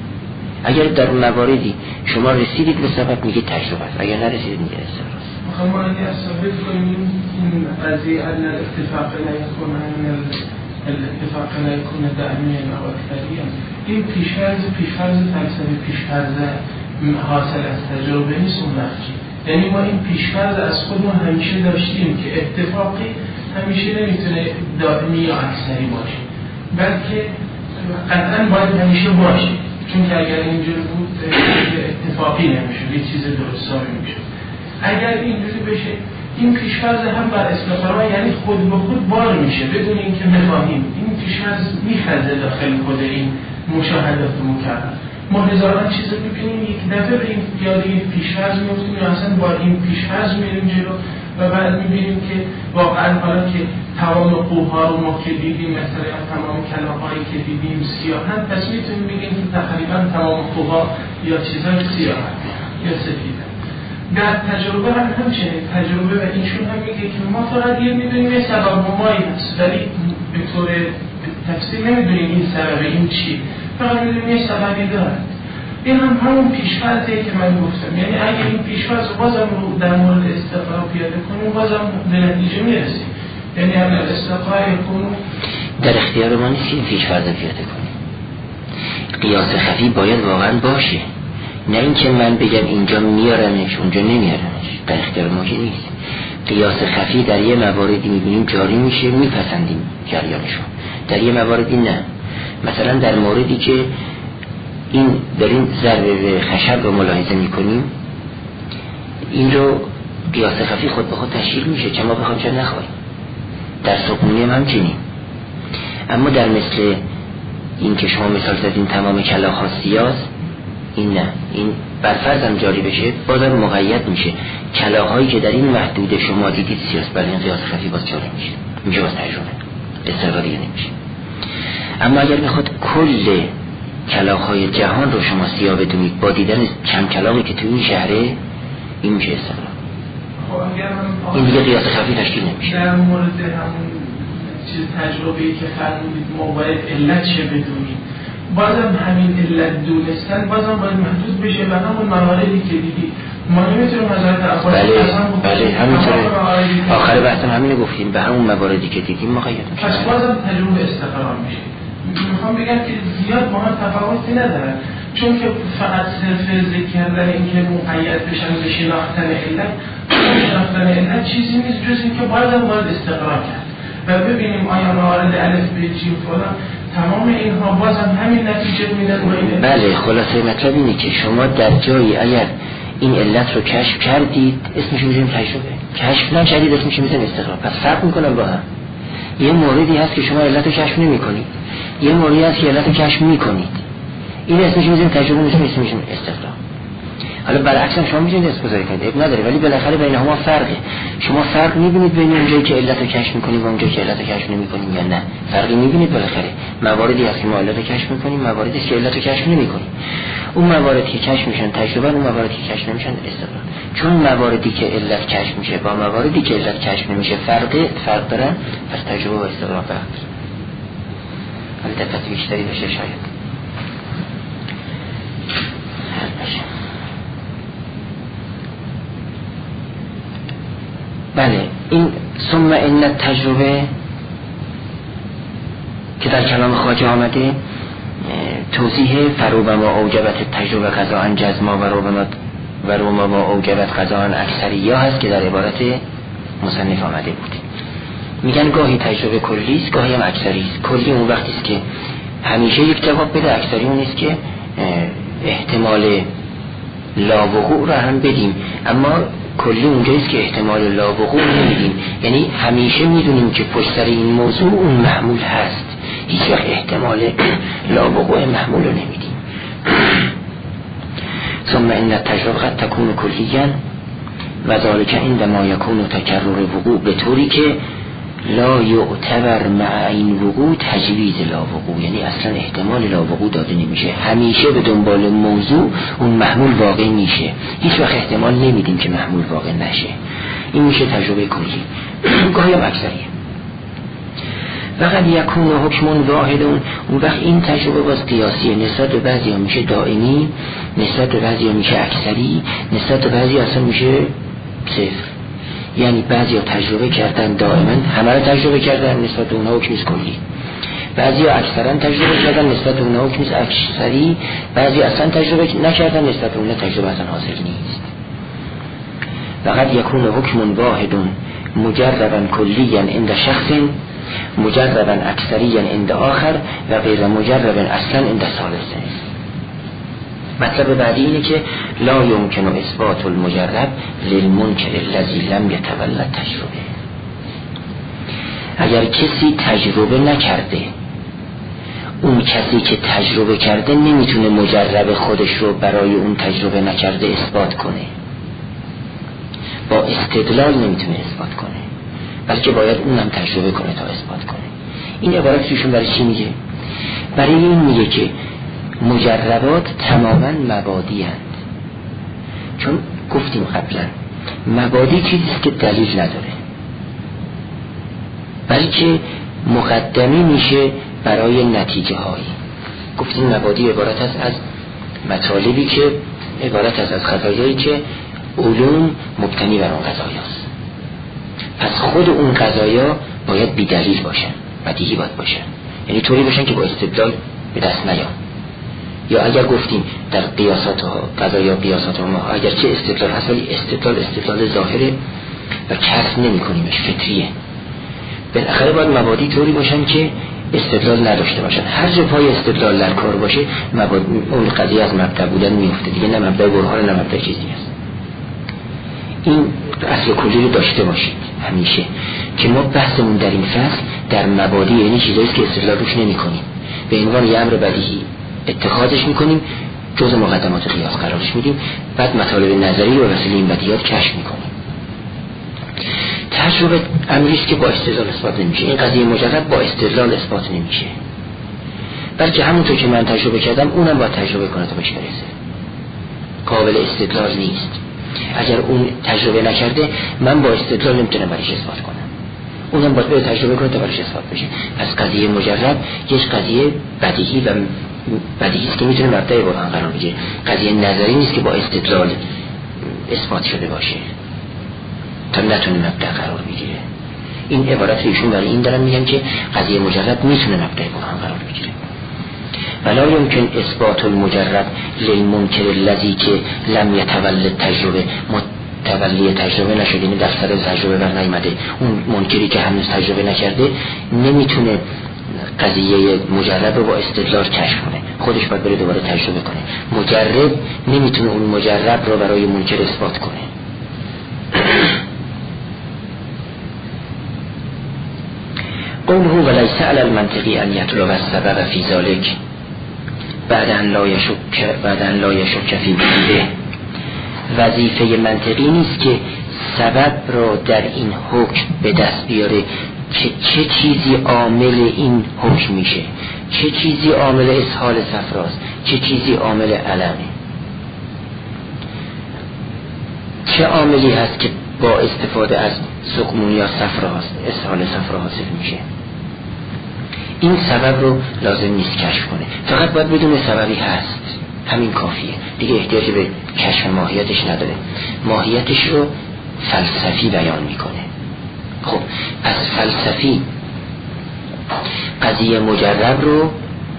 اگر در مواردی شما رسیدید به سبب میگه تجربه است، اگر نرسیدید میگه استقرا است. میخوام اگه ثابت کنیم این قضیه ان الاتفاق لا يكون ان الاتفاق لا يكون دائما او اکثریا، این پیش‌فرض پیش‌فرض فلسفی پیش‌فرض حاصل از تجربه نیست اون نفی. یعنی ما این پیش‌فرض از خودمون همیشه داشتیم که اتفاقی همیشه نمیتونه دائمی یا اکثری باشه، بلکه قطعا باید همیشه باشه، چون که اگر اینجوری بود اتفاقی نمیشه، یه چیز درستابی میشه. اگر اینجوری بشه این پیش‌فرض هم بر استقرا، یعنی خود به خود بار میشه بدون اینکه بفهمیم. این پیش‌فرض میخزه داخل خود این مشاهدات مکرر. ما هزاران چیز رو ببینیم، یک دفعه به این یاد این پیش‌فرض میفتیم یا اصلا با این پیش‌فرض میریم جلو و بعد میبینیم که واقعا حالا که تمام قوها رو ما که دیدیم، مثلا تمام کلاهایی که دیدیم سیاهن، پس میتونیم بگیم که تقریبا تمام قوها یا چیزای سیاهن یا سفیدن. در تجربه هم همچنین تجربه و اینشون هم میگه که ما فقط یه میدونیم یه سبب ممایی هست، ولی به طور تفصیل نمیدونیم این سبب این چی، فقط میدونیم یه سببی دارد. این هم همون پیش‌فرضیه که من گفتم. یعنی اگه این پیش‌فرض بازم رو در مورد استقرا پیاده کنیم بازم به نتیجه میرسیم. یعنی اگر استقرا کنیم در اختیار ما نیست این پیش‌فرض پیاده کنیم. قیاس خفی باید واقعا باشه، نه اینکه من بگم اینجا میارمش اونجا نمیارمش. در اختیار ما که نیست. قیاس خفی در یه مواردی میبینیم جاری میشه، میپسندیم جریانشو، در یه مواردی نه. مثلا در موردی که این داریم ضربه خشب رو ملاحظه میکنیم، این رو قیاس خفی خود به خود تشکیل میشه، چه ما بخوایم چه نخواهیم. در سکونی هم همچنین. اما در مثل این که شما مثال زدین تمام کلاغ‌ها سیاست، این نه، این برفرض هم جاری بشه بازم مقید میشه. کلاغ‌هایی که در این محدود شما دیدید سیاست، برای این قیاس خفی باز جاری میشه، میشه باز تجربه استقرا دیگه نمیشه. اما اگر میخواد کل کلاغ‌های جهان رو شما سیاه بدونید با دیدن چند کلاغی که تو این شهره، این میشه استقرا. این دیگه قیاس خفی تشکیل نمیشه. در مورد همون چیز تجربه‌ای که فرمودید ما باید علت چه بدونیم، بازم همین علت دونستن بازم باید محدود بشه به همون مواردی که دیدید. ما نمیتونیم حضرت عباس بله بله همینطوره. آخر بحثم همینو گفتیم، به همون مواردی که دیدیم مقید میشه. پس بازم تجربه استقرار میشه. میخوام بگم که زیاد با هم تفاوتی ندارن، چون که فقط صرف ذکر کردن اینکه مقید بشن به شناختن علت، شناختن علت چیزی نیست جز اینکه بازم باید استقرار کرد و ببینیم آیا موارد الف ب ج فلان تمام اینها بازم همین نتیجه میدن. بله خلاصه مطلب اینه که شما در جایی اگر این علت رو کشف کردید اسمش میذاریم تجربه، کشف نکردید اسمش میذاریم استقرار. پس فرق میکنن با هم. یه موردی هست که شما علت رو کشف نمی‌کنید، یه موردی هست که علت رو کشف می‌کنید، این اسمش میذاریم تجربه، میشه اسمش استقرار. حالا برعکس هم شما میتونید اسپوزای کنید، اب نداره، ولی بالاخره بینهما فرقه. شما فرق میبینید بین اونجایی که علت رو کشف میکنید و اونجایی که علت رو کشف نمیکنید یا نه؟ فرقی میبینید بالاخره. مواردی هست که ما علت رو کشف میکنیم، مواردی که علت رو کشف نمیکنیم. اون مواردی که کشف میشن تجربه، اون مواردی که کشف نمیشن استدلال. چون مواردی که علت کشف میشه با مواردی که علت کشف نمیشه فرق فرق دارن، پس تجربه و استدلال فرق دارن. حالا دقت بیشتری بشه شاید حل بشه. بله، این ثم ان تجربه که در کلام خواجه آمده توضیح فروبما اوجبت تجربه قضاء جزما و روبما و روبما اوجبت قضاء اکثریه هست که در عبارت مصنف آمده بود. میگن گاهی تجربه کلی است، گاهی هم اکثری است. کلی اون وقتی است که همیشه یک جواب بده، اکثری اون است که احتمال لا وقوع را هم بدیم، اما کلی اونجاییست که احتمال لا وقوع نمیدیم، یعنی همیشه میدونیم که پشت سر این موضوع اون محمول هست، هیچ وقت احتمال لا وقوع محمول رو نمیدیم. ثم ان التجربه قد تكون کلیاً و ذلك عندما يكون تکرر وقوع به طوری که لا یعتبر مع این وقوع تجویز لا وقوع، یعنی اصلا احتمال لا وقوع داده نمیشه، همیشه به دنبال موضوع اون محمول واقع میشه، هیچ وقت احتمال نمیدیم که محمول واقع نشه. این میشه تجربه کلی. گاهی هم اکثریه. وقد یکون حکم واحد، اون وقت این تجربه باز قیاسیه، نسبت به بعضی ها میشه دائمی، نسبت به بعضی ها میشه اکثری، نسبت به بعضی ها اصلا میشه صفر. یعنی بعضی ها تجربه کردن دائما، همه رو تجربه کردن، نسبت به اونها حکم کلی. بعضی ها اکثرا تجربه کردن، نسبت به اونها حکم اکثری. بعضی اصلا تجربه نکردن، نسبت به اونها تجربه اصلا حاصل نیست. وقد یکون حکم واحد مجربا کلیا عند شخص، مجربا اکثریا عند آخر و غیر مجربا اصلا عند ثالث. مطلب بعدی اینه که لا یمکن اثبات المجرب للمنکر الذی لم یتولد تجربه. اگر کسی تجربه نکرده، اون کسی که تجربه کرده نمیتونه مجرب خودش رو برای اون تجربه نکرده اثبات کنه، با استدلال نمیتونه اثبات کنه، بلکه باید اونم تجربه کنه تا اثبات کنه. این عبارت توشون برای چی میگه؟ برای این میگه که مجربات تماما مبادی هست. چون گفتیم قبلا مبادی چیزیست که دلیل نداره، بلکه مقدمی میشه برای نتیجه هایی. گفتیم مبادی عبارت است از مطالبی که عبارت است از قضایایی که علوم مبتنی بر اون قضایاست. پس خود اون قضایا باید بی دلیل باشن، بدیهی باید باشن، یعنی طوری باشن که با استدلال به دست نیان. یا اگر گفتیم در قیاسات ها قضایا قیاسات ما اگر چه استدلال هست، ولی استدلال استدلال ظاهره و کسب نمی کنیمش، فطریه. بالاخره باید مبادی طوری باشن که استدلال نداشته باشن. هر جا پای استدلال در کار باشه مبادی اون قضیه از مبدأ بودن میفته دیگه، نه مبدأ برهان نه مبدأ چیزی هست. این اصل کلی رو داشته باشید همیشه که ما بحثمون در این فصل در مبادی، یعنی چیزایی که استدلال روش نمی کنیم، به عنوان یه امر بدیهی اتخاذش میکنیم، جز مقدمات قیاس قرارش میدیم، بعد مطالب نظری رو وسیله این بدیهیات کشف میکنیم. تجربه امریست که با استدلال اثبات نمیشه. این قضیه مجرد با استدلال اثبات نمیشه، بلکه همونطور که من تجربه کردم اونم باید تجربه کنه تا بهش برسه. قابل استدلال نیست. اگر اون تجربه نکرده من با استدلال نمیتونم برایش اثبات کنم، اونم باید به تجربه کنه تا برایش اثبات بشه. پس قضیه مجرد یک قضیه بدیهی و بدیهی است که میتونه مبدأ برهان قرار بگیره. قضیه نظری نیست که با استدلال اثبات شده باشه تا نتونه مبدأ قرار بگیره. این عبارت ایشون برای این دارن میگن که قضیه مجرد میتونه مبدأ برهان قرار بگیره. ولا يمكن اثبات المجرد للمنکر الذی که لم يتولد تجربه، متولی تجربه نشده، این دفتر تجربه بر نیامده. اون منکری که هنوز تجربه نکرده نمیتونه قضیه مجرد رو با استدلال کشف کنه، خودش باید بره دوباره تجربه کنه. مجرد نمیتونه اون مجرد رو برای منکر اثبات کنه. قوله وليس على المنطقي ان يطلب السبب في ذلك بعد ان لا يشك بعد ان لا يشك في وجوده. وظیفه منطقی نیست که سبب را در این حکم به دست بیاره که چه چیزی عامل این حکم میشه، چه چیزی عامل اسهال صفراست، چه چیزی عامل علمه، چه عاملی هست که با استفاده از سقمون یا صفراست اسهال صفرا حاصل میشه. این سبب رو لازم نیست کشف کنه، فقط باید بدون سببی هست، همین کافیه دیگه، احتیاج به کشف ماهیتش نداره. ماهیتش رو فلسفی بیان میکنه. خب از فلسفی قضیه مجرب رو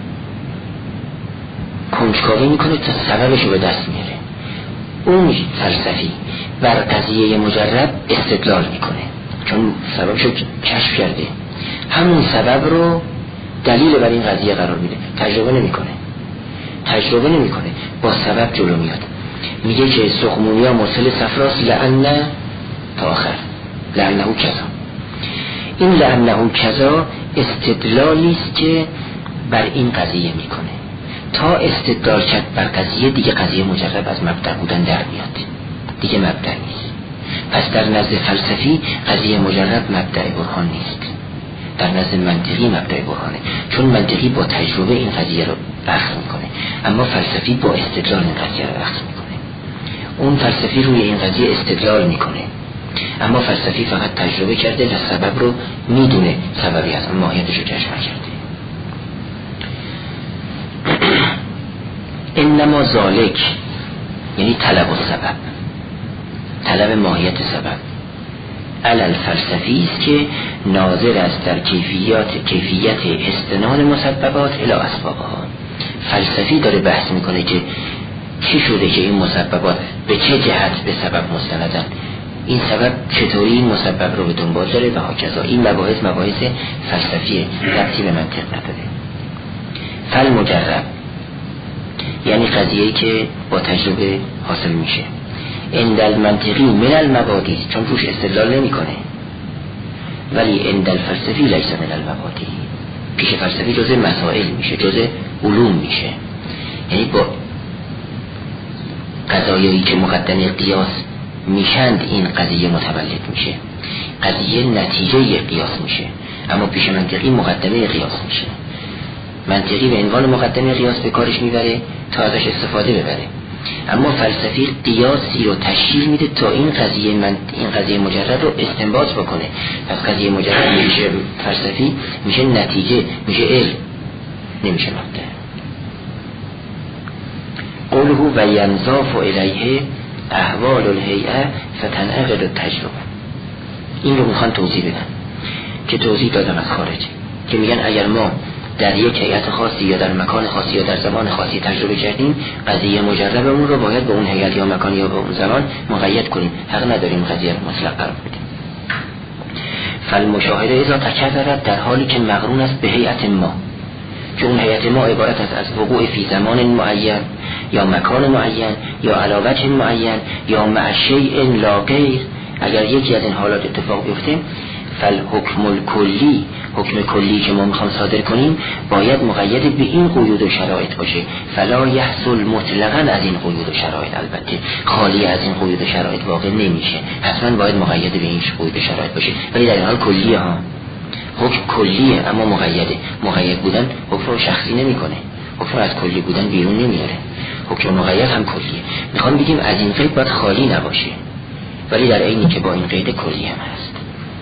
کنجکاوی میکنه تا سببش رو به دست میاره. اون فلسفی بر قضیه مجرب استدلال میکنه چون سببش رو کشف کرده، همون سبب رو دلیل بر این قضیه قرار میده. تجربه نمیکنه، تجربه نمیکنه، با سبب جلو میاد. میگه که سقمونیا مرسل صفراست لعنه تا آخر، لعنه کذا. این لعنه کذا استدلالی است که بر این قضیه میکنه. تا استدلال کرد بر قضیه دیگه قضیه مجرب از مبدأ بودن در میاد، دیگه مبدأ نیست. پس در نزد فلسفی قضیه مجرب مبدأ برهان نیست، در نزد منطقی مبدأ برهانه، چون منطقی با تجربه این قضیه رو بحث میکنه، اما فلسفی با استدلال این قضیه رو بحث میکنه. اون فلسفی روی این قضیه استدلال میکنه، اما فلسفی فقط تجربه کرده و سبب رو میدونه، سببی از ماهیتش رو کشف کرده. انما ذالک یعنی طلب و سبب، طلب ماهیت سبب علل فلسفی است که ناظر است در کیفیات کیفیت استناد مسببات الی اسبابها. فلسفی داره بحث میکنه که چی شده که این مسببات به چه جهت به سبب مستندن، این سبب چطوری این مسبب رو به دنبال داره و هاکذا. این مباحث مباحث فلسفیه، ربطی به منطق نداره. فل مجرب یعنی قضیه‌ای که با تجربه حاصل میشه. اندل منطقی من المبادی، چون روش استدلال نمی کنه، ولی اندل فلسفی لیس من المبادی، پیش فلسفی جزء مسائل میشه، جزء علوم میشه. یعنی با قضایایی که مقدمه قیاس میشند این قضیه متولد میشه، قضیه نتیجه قیاس میشه، اما پیش منطقی مقدمه قیاس میشه. منطقی به عنوان مقدمه قیاس به کارش میبره تا ازش استفاده ببره، اما فلسفی قیاسی رو تشکیل میده تا این قضیه من این قضیه مجرد رو استنباط بکنه. پس قضیه مجرد میشه فلسفی میشه نتیجه، میشه علم، نمیشه مبدأ. قوله و ینضاف الیه احوال الهیئه فتنعقد التجربه، این رو میخوان توضیح بدن که توضیح دادم از خارج، که میگن اگر ما در یک هیئت خاصی یا در مکان خاصی یا در زمان خاصی تجربه کردیم، قضیه مجربمون رو باید به اون هیئت یا مکان یا به اون زمان مقید کنیم، حق نداریم قضیه رو مطلق قرار بدیم. فالمشاهده اذا تکررت در حالی که مقرون است به هیئت ما، که اون هیئت ما عبارت است از وقوع فی زمان معین یا مکان معین یا علی وجه معین یا مع شیء لا غیر. اگر یکی از این حالات اتفاق بیفته، فالحکم الکلی، حکم کلی که ما میخوام صادر کنیم باید مقید به این قیود و شرایط باشه. فلا یحصل مطلقاً از این قیود و شرایط، البته خالی از این قیود و شرایط واقع نمیشه، حتما باید مقید به این قیود و شرایط باشه، ولی در این حال کلیه ها، حکم کلیه اما مقیده. مقید بودن حکم رو شخصی نمیکنه، حکم از کلی بودن بیرون نمیاره، حکم مقید هم کلیه. میخوام بگیم از این قید باید خالی نباشه، ولی در عینی که با این قید کلی هم هست.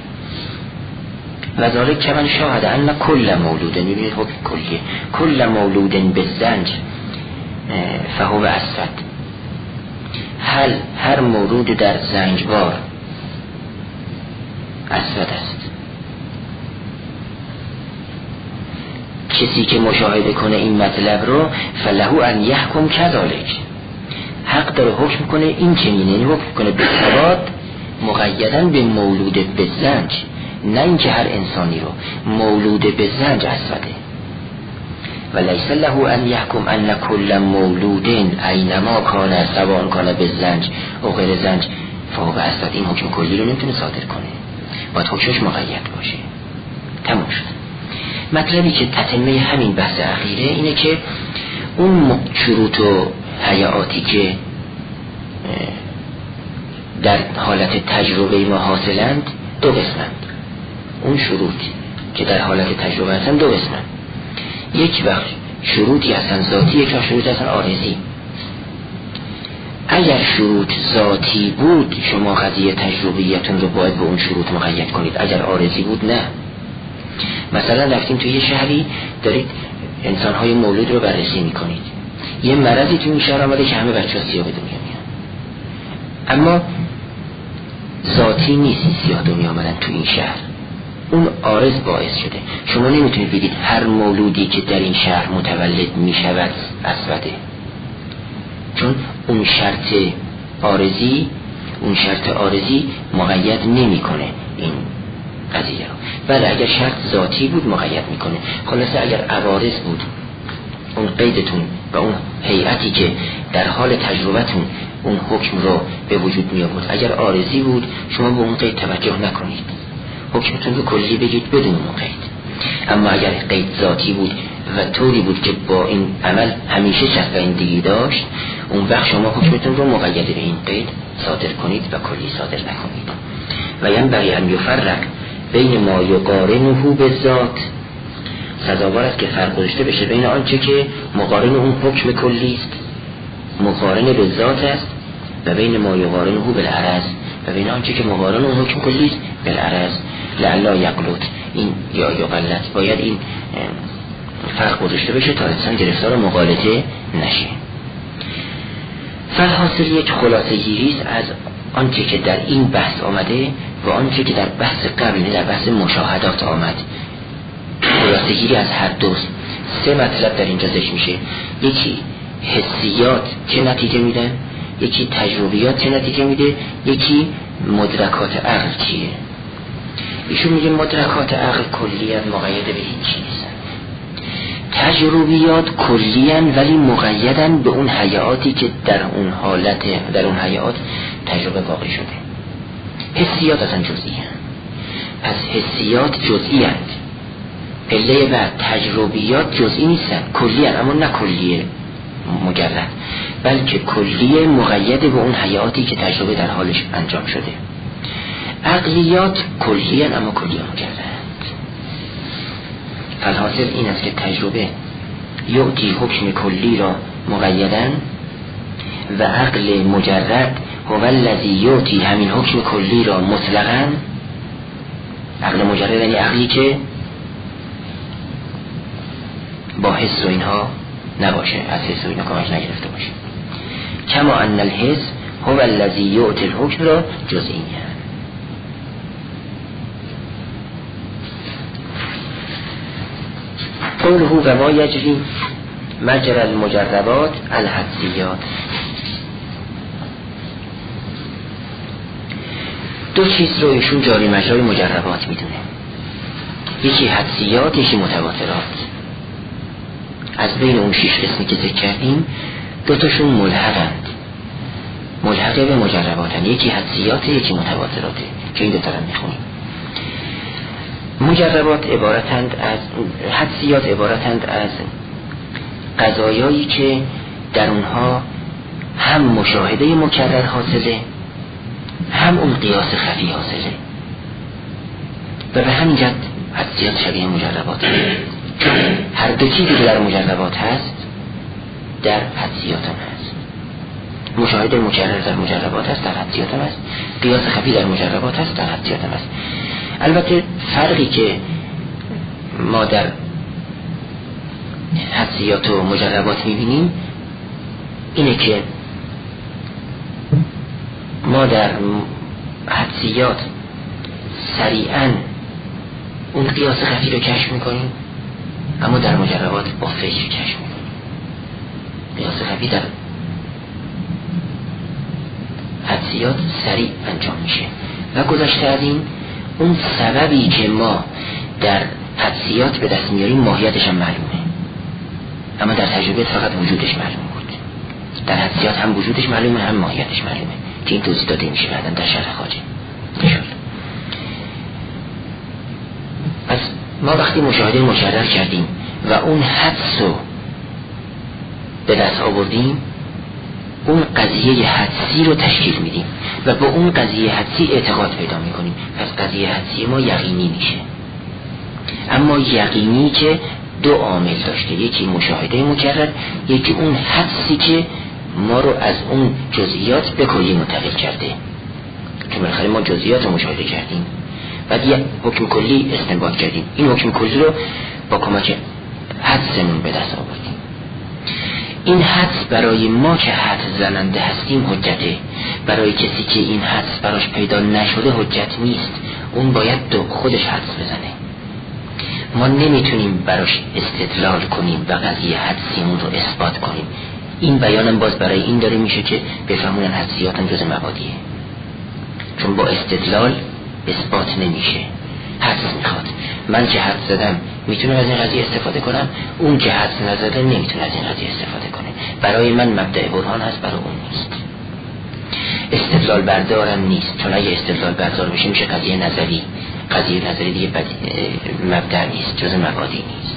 و ذالک که من شاهد ان کل مولود، میبینید حکم کلیه، کل مولود به زنج فهو اسود، هل هر مولود در زنجبار اسود است. کسی که مشاهده کنه این مطلب رو فلهو ان یحکم کذالک، حق داره حکم کنه این چنینه، این حکم کنه به ثبات مقیدن به مولود به زنج، نه اینکه هر انسانی رو مولود به زنج اسوده. و لیس له ان یحکم ان کل مولود اینما کان سواء کان به زنج او غیر زنج فهو اسود. این حکم کلی رو نمیتونه صادر کنه، باید حکمش مقید باشه. تموم شد. مطلبی که تتمه همین بحث اخیره اینه که اون شروط و هیئاتی که در حالت تجربه ما حاصلند دو قسمند. اون شروط که در حالت تجربه هستن دو قسمند. یک وقت شروطی هستن ذاتی، یک وقت شروطی هستن عارضی. اگر شروط ذاتی بود شما قضیه تجربیتون رو باید به اون شروط مقید کنید. اگر عارضی بود نه. مثلا رفتیم توی یه شهری دارید انسان‌های مولود رو بررسی می‌کنید، یه مرضی توی این شهر آمده که همه بچه‌ها سیاه به دنیا میان، اما ذاتی نیست سیاه دنیا آمدن توی این شهر، اون عارض باعث شده. شما نمیتونید بگید هر مولودی که در این شهر متولد میشود اسوده، چون اون شرط عارضی اون شرط عارضی مقید نمیکنه این قضیه رو. بله اگر شرط ذاتی بود مقید میکنه. خلاصه اگر عوارض بود اون قیدتون و اون هیئتی که در حال تجربتون اون حکم رو به وجود می آورد، اگر عارضی بود شما به اون قید توجه نکنید، حکمتون رو کلی بگید بدون اون قید. اما اگر قید ذاتی بود و طوری بود که با این عمل همیشه چسبندگی داشت، اون وقت شما حکمتون رو مقید به این قید صادر کنید و کلی صادر نکنید. و ینبغی ان یفرق بین ما یقارنه بالذات، سزاوار است که فرق گذاشته بشه بین آنچه که مقارن اون حکم کلی است، مقارن به ذات است، و بین ما یقارنه بالعرض، و بین آنچه که مقارن اون حکم کلی است بالعرض. لعلا یغلط، این یا یغلط، باید این فرق گذاشته بشه تا انسان گرفتار مغالطه نشه. فالحاصل یک خلاصه گیری است از آنچه که در این بحث آمده و آنچه که در بحث قبل در بحث مشاهدات آمد. خلاصه گیری از هر دوست سه مطلب در اینجا ذکر میشه. یکی حسیات چه نتیجه میدن، یکی تجربیات چه نتیجه میده، یکی مدرکات عقل چیه. ایشون میگه مدرکات عقل کلیاً مقید به این چی نیستن، تجربیات کلیاً ولی مقیدن به اون حیاتی که در اون حالت در اون حیات تجربه واقع شده. حسیات اصلا جزئی هستند، پس حسیات جزئی هستند. پله بعد تجربیات جزئی نیستن، کلی هستند، اما نه کلیه مجرد، بلکه کلیه مقید به اون حیاتی که تجربه در حالش انجام شده. عقلیات کلی هستند اما کلیه مجرد. فالحاصل این است که تجربه یعطی حکم کلی را مقیدن و عقل مجرد هو الذی یعطی همین حکم کلی را مطلقاً. عقل مجرد یعنی عقلی که با حس و اینها نباشه، از حس و اینها کمک نگرفته باشه. کما ان الحس هو الذی یعطی الحکم را جزئیاً. قوله و ما یجری مجرى المجربات الحسیات. دو چیز رو ایشون جاری مجرای مجربات میدونه، یکی حسیات یکی متواترات. از بین اون شش قسمی که ذکر کردیم دو تاشون ملحقند، ملحقه به مجرباتن، یکی حسیات یکی متواتراته که این دو تا رو میخونیم. مجربات عبارتند از حدسیات عبارتند از قضایایی که در اونها هم مشاهده مکرر حاصله هم اون قیاس خفی حاصله و به همین جد حدسیات شبیه مجربات چون هر دو چیزی که در مجربات هست در حدسیات هم هست. مشاهده مکرر در مجربات هست، در حدسیات هم هست. قیاس خفی در مجربات هست، در حدسیات هم هست. البته فرقی که ما در حدسیات و مجربات میبینیم اینه که ما در حدسیات سریعا اون قیاس خفی رو کشف میکنیم، اما در مجربات با فکر کشف میکنیم. قیاس خفی در حدسیات سریع انجام میشه و گذشته از این اون سببی که ما در حدسیات به دست میاریم ماهیتش هم معلومه، اما در تجربه فقط وجودش معلوم بود. در حدسیات هم وجودش معلومه هم ماهیتش معلومه که این توضیح داده میشه بعداً در شرح خواجه. پس ما وقتی مشاهده مکرر کردیم و اون حدس رو به دست آوردیم اون قضیه حدسی رو تشکیل میدیم و با اون قضیه حدسی اعتقاد پیدا میکنیم. پس قضیه حدسی ما یقینی میشه. اما یقینی که دو عامل داشته، یکی مشاهده مکرر، یکی اون حدسی که ما رو از اون جزئیات به کلی منتقل کرده. چون بالاخره ما جزئیات رو مشاهده کردیم، بعد یه حکم کلی استنباط کردیم. این حکم کلی رو با کمک حدسمون به دست آوردیم. این حدس برای ما که حدس زننده هستیم حجته، برای کسی که این حدس براش پیدا نشده حجت نیست. اون باید خودش حدس بزنه. ما نمیتونیم براش استدلال کنیم و قضیه حدسیمون رو اثبات کنیم. این بیانم باز برای این داره میشه که بفهمونن حدسیاتم جز مبادیه، چون با استدلال اثبات نمیشه. حدس میخواد. من که حدس زدم میتونم از این قضیه استفاده کنم، اون که حدس نزده نمیتونه از این قضیه استفاده کنه. برای من مبدأ برهان هست، برای اون نیست. استدلال بردارم نیست، چون اگه استدلال بردار بشه میشه قضیه نظری. قضیه نظری دیگه مبدأ نیست، جز مبادی نیست.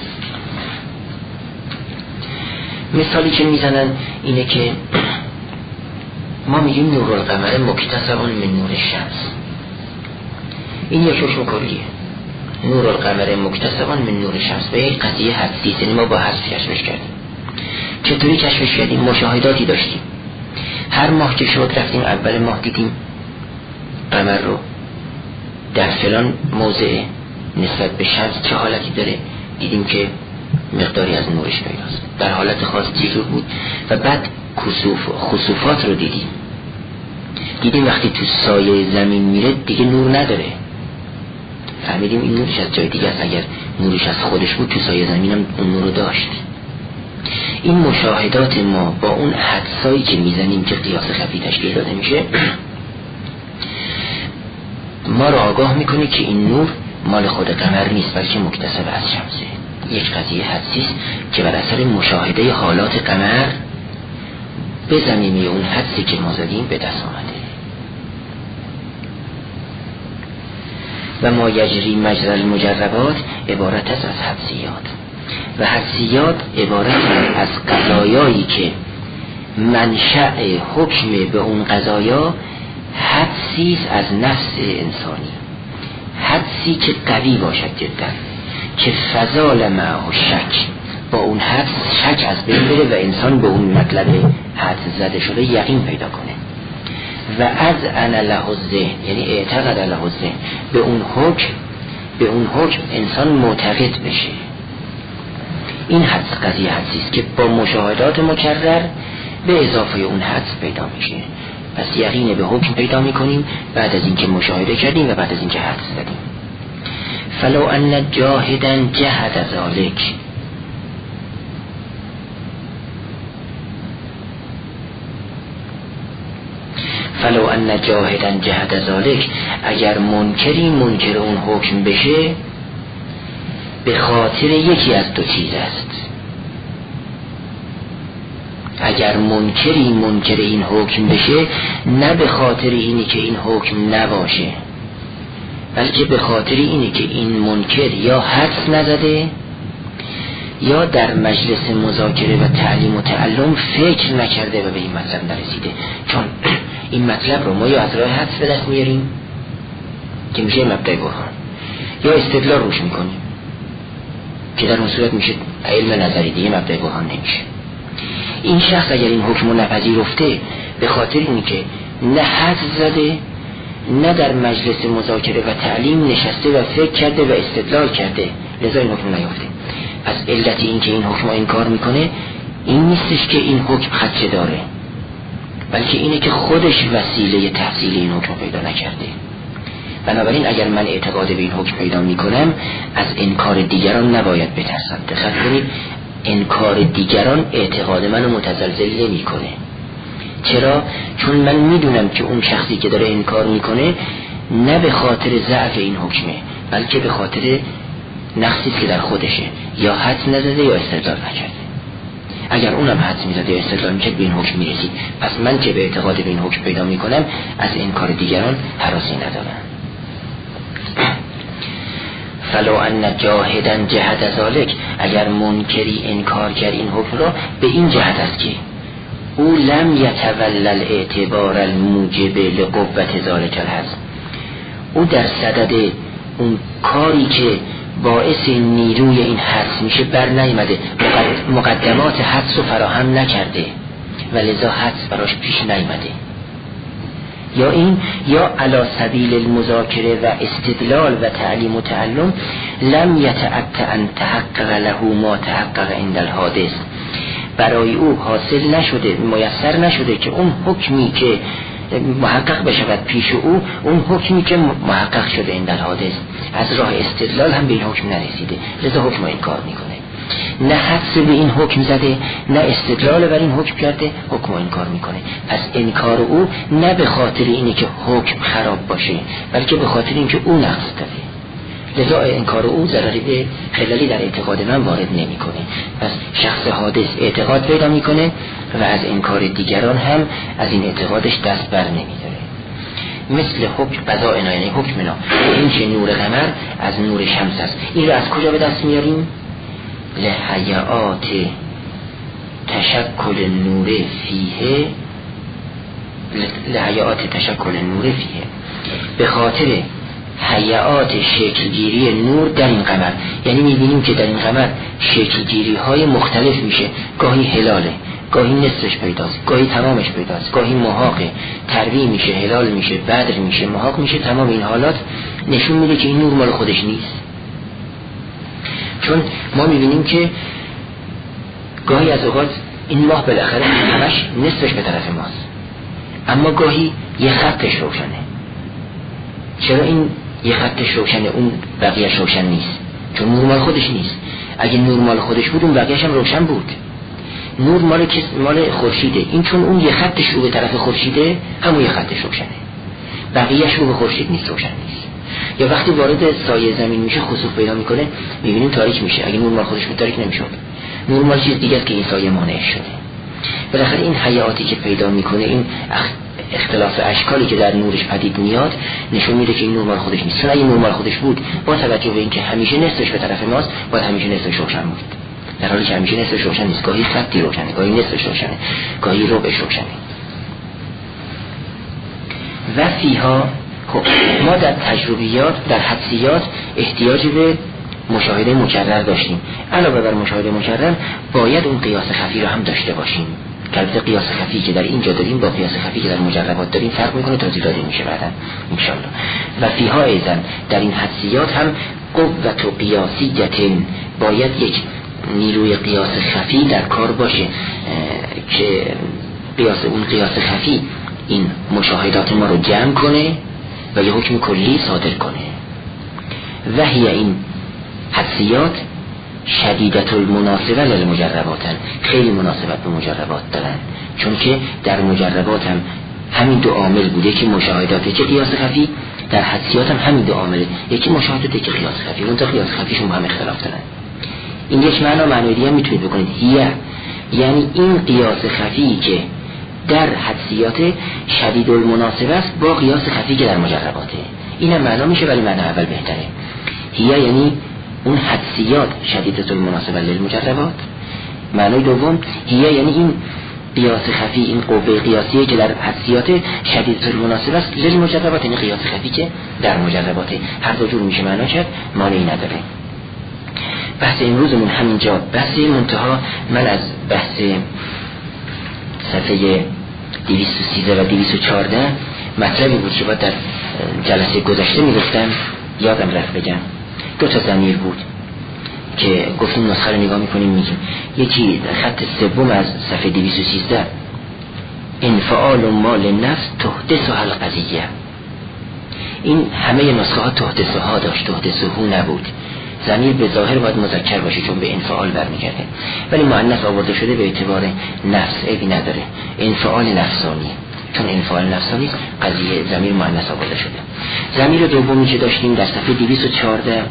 مثالی که میزنن اینه که ما میگیم نور القمر مکتسب من نور الشمس. این یک حکم کلیه. نور القمر مکتسب من نور الشمس به یک قضیه حدسی، یعنی ما با حدس کشفش کردیم. چطوری کشفش کردیم؟ مشاهداتی داشتیم. هر ماه که شد رفتیم اول ماه دیدیم قمر رو در فلان موضع نسبت به شمس چه حالتی داره، دیدیم که مقداری از نورش پیداست، در حالت خاص چجور بود. و بعد کسوف خسوفات رو دیدیم. دیدیم وقتی تو سایه زمین میره دیگه نور نداره. فهمیدیم این نورش از جای دیگه است. اگر نورش از خودش بود تو سایه زمین هم اون نور رو داشت. این مشاهدات ما با اون حدسایی که میزنیم که قیاس خفی تشکیل داده میشه ما رو آگاه میکنه که این نور مال خود قمر نیست، بلکه مکتسب از شمسه. یک قضیه حدسیست که بر اثر مشاهده حالات قمر به زمینه اون حدسی که ما زدیم به دست آمده. و ما یجری مجرى المجربات عبارت است از حدسیات، و حدسیات عبارت از قضایایی که منشأ حکم به اون قضایا حدسی از نفس انسانی، حدسی که قوی باشد جدا، که فضال معه شک، با اون حدس شک از بین بره و انسان به اون مطلب حدس زده شده یقین پیدا کنه. و از انا له الذهن، یعنی اعتقد له الذهن، به اون حکم به اون حکم انسان معتقد بشه. این حدس قضیه حدسی است که با مشاهدات مکرر به اضافه اون حدس پیدا میشه. پس یقین به حکم پیدا میکنیم بعد از اینکه مشاهده کردیم و بعد از اینکه حدس زدیم. فلو ان جاهدا جهد ذلک، فلو ان جاهدا جهد ذلک، اگر منکری منکر اون حکم بشه به خاطر یکی از دو چیز است. اگر منکری منکر این حکم بشه نه به خاطر اینی که این حکم نباشه، بلکه به خاطر اینی که این منکر یا حدس نزده یا در مجلس مذاکره و تعلیم و تعلم فکر نکرده و به این مطلب نرسیده. چون این مطلب رو ما یا از راه حدس به دست میاریم که میشه مبدأ برهان، یا استدلال روش میکنیم که در اون صورت میشه علم نظری، دیگه مبدأ برهان نمیشه. این شخص اگر این حکم رو نپذیرفته به خاطر اینی که نه حدس زده نه در مجلس مذاکره و تعلیم نشسته و فکر کرده و استدلال کرده، لذا این حکم نیافته. پس علت این که این حکم رو انکار میکنه این نیستش که این حکم خدشه داره، بلکه اینه که خودش وسیله تحصیل این حکم پیدا نکرده. بنابراین اگر من اعتقاد به این حکم پیدا میکنم از انکار دیگران نباید بترسم. دقت کنید، انکار دیگران اعتقاد منو متزلزل نمیکنه. چرا؟ چون من میدونم که اون شخصی که داره انکار میکنه نه به خاطر ضعف این حکمه، بلکه به خاطر نقصی که در خودشه، یا حدس نزده یا استدلال نکرده. اگر اونم حدس میزده یا استدلال میکرد به این حکم میرسید. پس من که به اعتقاد به این حکم پیدا میکنم از انکار دیگران هراسی ندارم. فلو ان جاهدا جهد ذلک، اگر منکری انکار کرد این حکم را به این جهت است که او لم یتولى الاعتبار الموجب لقوت ذلك الحدس، او در صدد اون کاری که باعث نیروی این حدس میشه بر نیامده، مقدمات حدس رو فراهم نکرده و لذا حدس براش پیش نیامده. یا این یا علی سبیل المذاکره و استدلال و تعلیم و تعلم لم یتأتی ان تحقق له ما تحقق عند الحادث، برای او حاصل نشده، میسر نشده که اون حکمی که محقق بشود پیش او، اون حکمی که محقق شده عند الحادث، از راه استدلال هم به این حکم نرسیده، لذا حکم این کار میکنه. نه حدس به این حکم زده، نه استدلال بر این حکم کرده، حکم این کار میکنه. پس انکار او نه به خاطر اینه که حکم خراب باشه، بلکه به خاطر اینکه او نقص داره. لذا انکار او ضرری به خلالی در اعتقاد من وارد نمیکنه. پس شخص حادث اعتقاد پیدا میکنه و از انکار دیگران هم از این اعتقادش دست بر نمیداره. مثل حکم قضا یعنی حکمنا، این که نور قمر از نور شمس است، این رو از کجا به دست میاریم؟ لحیات تشکل نور فیه، لحیات تشکل نور فیه، به خاطر حیات شکلگیری نور در این قمر. یعنی میبینیم که در این قمر شکلگیری های مختلف میشه، گاهی هلاله، گاهی نصفش پیداست، گاهی تمامش پیداست، گاهی محاقه، تروی میشه، هلال میشه، بدر میشه، محاق میشه. تمام این حالات نشون میده که این نور مال خودش نیست، چون ما میبینیم که گاهی از اوقات این ماه بالاخره همش نصفش به طرف ماست، اما گاهی یه خطش روشنه. چرا این یه خطش روشنه اون بقیهش روشن نیست؟ چون نور مال خودش نیست. اگه نور مال خودش بود اون بقیهش هم روشن بود. نور مال کس مال خورشیده، این چون اون یه خطش رو به طرف خورشیده، همون یه خطش روشنه، بقیهش رو به خورشید نیست، روشن نیست. یا وقتی وارد سایه زمین میشه خسوف پیدا میکنه، میبینیم تاریک میشه. اگه نور مال خودش بود تاریک نمیشد، نور مال چیز دیگه است که این سایه مانع شده. بالاخره این حیاتی که پیدا میکنه، این اختلاف اشکالی که در نورش پدید میاد، نشون میده که این نور مال خودش نیست. چون اگه نور مال خودش بود، با توجه به اینکه همیشه نصفش به طرف ماست، باید همیشه نصفش روشن بود، در حالی که همیشه نصفش روشن نیست. گاهی خطی روشنه، گاهی نصفش روشنه، گاهی ربعش روشنه. و فیها، خب ما در تجربیات، در حدسیات احتیاج به مشاهده مکرر داشتیم. علاوه بر مشاهده مکرر باید اون قیاس خفی رو هم داشته باشیم. که البته قیاس خفی که در اینجا داریم با قیاس خفی که در مجربات داریم فرق میکنه، توضیح داده میشه بعدا ان شاء الله. و فیها ایضا در این حدسیات هم قوت و قیاسیت، باید یک نیروی قیاس خفی در کار باشه که قیاس اون قیاس خفی این مشاهدات ما رو جمع کنه و یه حکم کلی صادر کنه. و هی این حدسیات شدیدت المناسبه للمجرباتن، خیلی مناسبت به مجربات دارن، چون که در مجربات هم همین دو عامل بوده که مشاهدات که قیاس خفی، در حدسیات هم همین دو عامل، یکی مشاهدات که قیاس خفی، اون تا قیاس خفیشون با هم اختلاف دارن. این یک معنا معنی دیگه میتونید بکنید، هی یعنی این قیاس خفی که در حدسیات شدید المناسبه است با قیاس خفی که در مجرباته. این هم معنا میشه، ولی معنا اول بهتره. هی یعنی اون حدسیات شدیدت المناسبه للمجربات. معنی دوم هی یعنی این قیاس خفی، این قوه قیاسیه که در حدسیات شدیدت المناسبه است للمجربات، یعنی قیاس خفی که در مجرباته. هر دو جور میشه معنا کرد، معنی نداره. بحث امروزمون همینجا بحث منتها. من از بحث صفحه دویست و سیزده و دویست و چهارده مطلبی بود که باید در جلسه گذشته میگفتم، یادم رفت بگم. دو تا ضمیر بود که گفتیم نسخه رو نگاه میکنیم میگیم. یکی خط سوم از صفحه دویست و سیزده، انفعال مال نفس تحدث القضیه. این همه نسخه ها تحدث ها داشت، تحدث هو نبود. ضمیر به ظاهر باید مذکر باشه چون به انفعال برمیگرده، ولی مؤنث آورده شده به اعتبار نفس، عیبی نداره. انفعال نفسانی، چون انفعال نفسانی قضیه ضمیر مؤنث آورده شده. ضمیر دومی که داشتیم در صفحه دویست و چهارده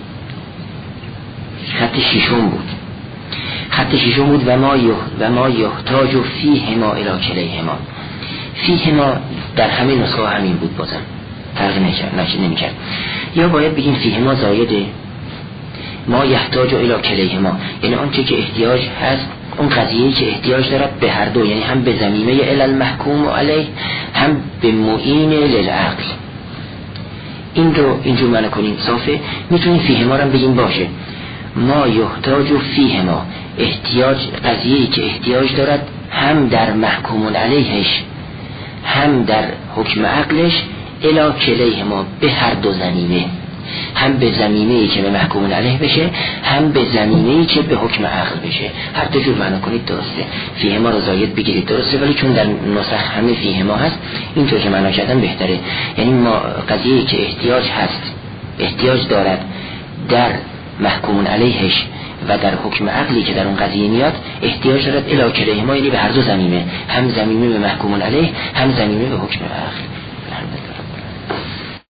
خط ششم بود. خط ششم بود و ما یح و ما یحتاج فیهما الی کلیهما. فیهما در همه نسخه همین بود، بازم فرق نکرد نمی‌کرد. یا باید بگیم فیهما زایده، ما یحتاج الی کلیهما، یعنی آنچه که احتیاج هست اون قضیه‌ای که احتیاج دارد به هر دو، یعنی هم به ضمیمه الی المحکوم علیه هم به معین للعقل. این رو اینجور معنی کنیم صافه. میتونیم فیه ما رو بگیم باشه ما یحتاج و فیه ما، احتیاج قضیه‌ای که احتیاج دارد هم در محکوم علیهش هم در حکم عقلش الی کلیه ما، به هر دو زمینه، هم به زمینه‌ای که به محکوم علیه بشه هم به زمینه‌ای که به حکم عقل بشه. هر دو جور معنی کنید درسته. فیه ما رو زاید بگیرید درسته، ولی چون در نسخ همه فیه ما هست اینطور که معنا کردن بهتره. یعنی ما قضیه‌ای که احتیاج هست احتیاج دارد در محکوم علیهش و در حکم عقلی که در اون قضیه میاد احتیاج دارد الی کلیه ما، یعنی به هر دو زمینه، هم زمینه به محکوم علیه هم زمینه به حکم عقل.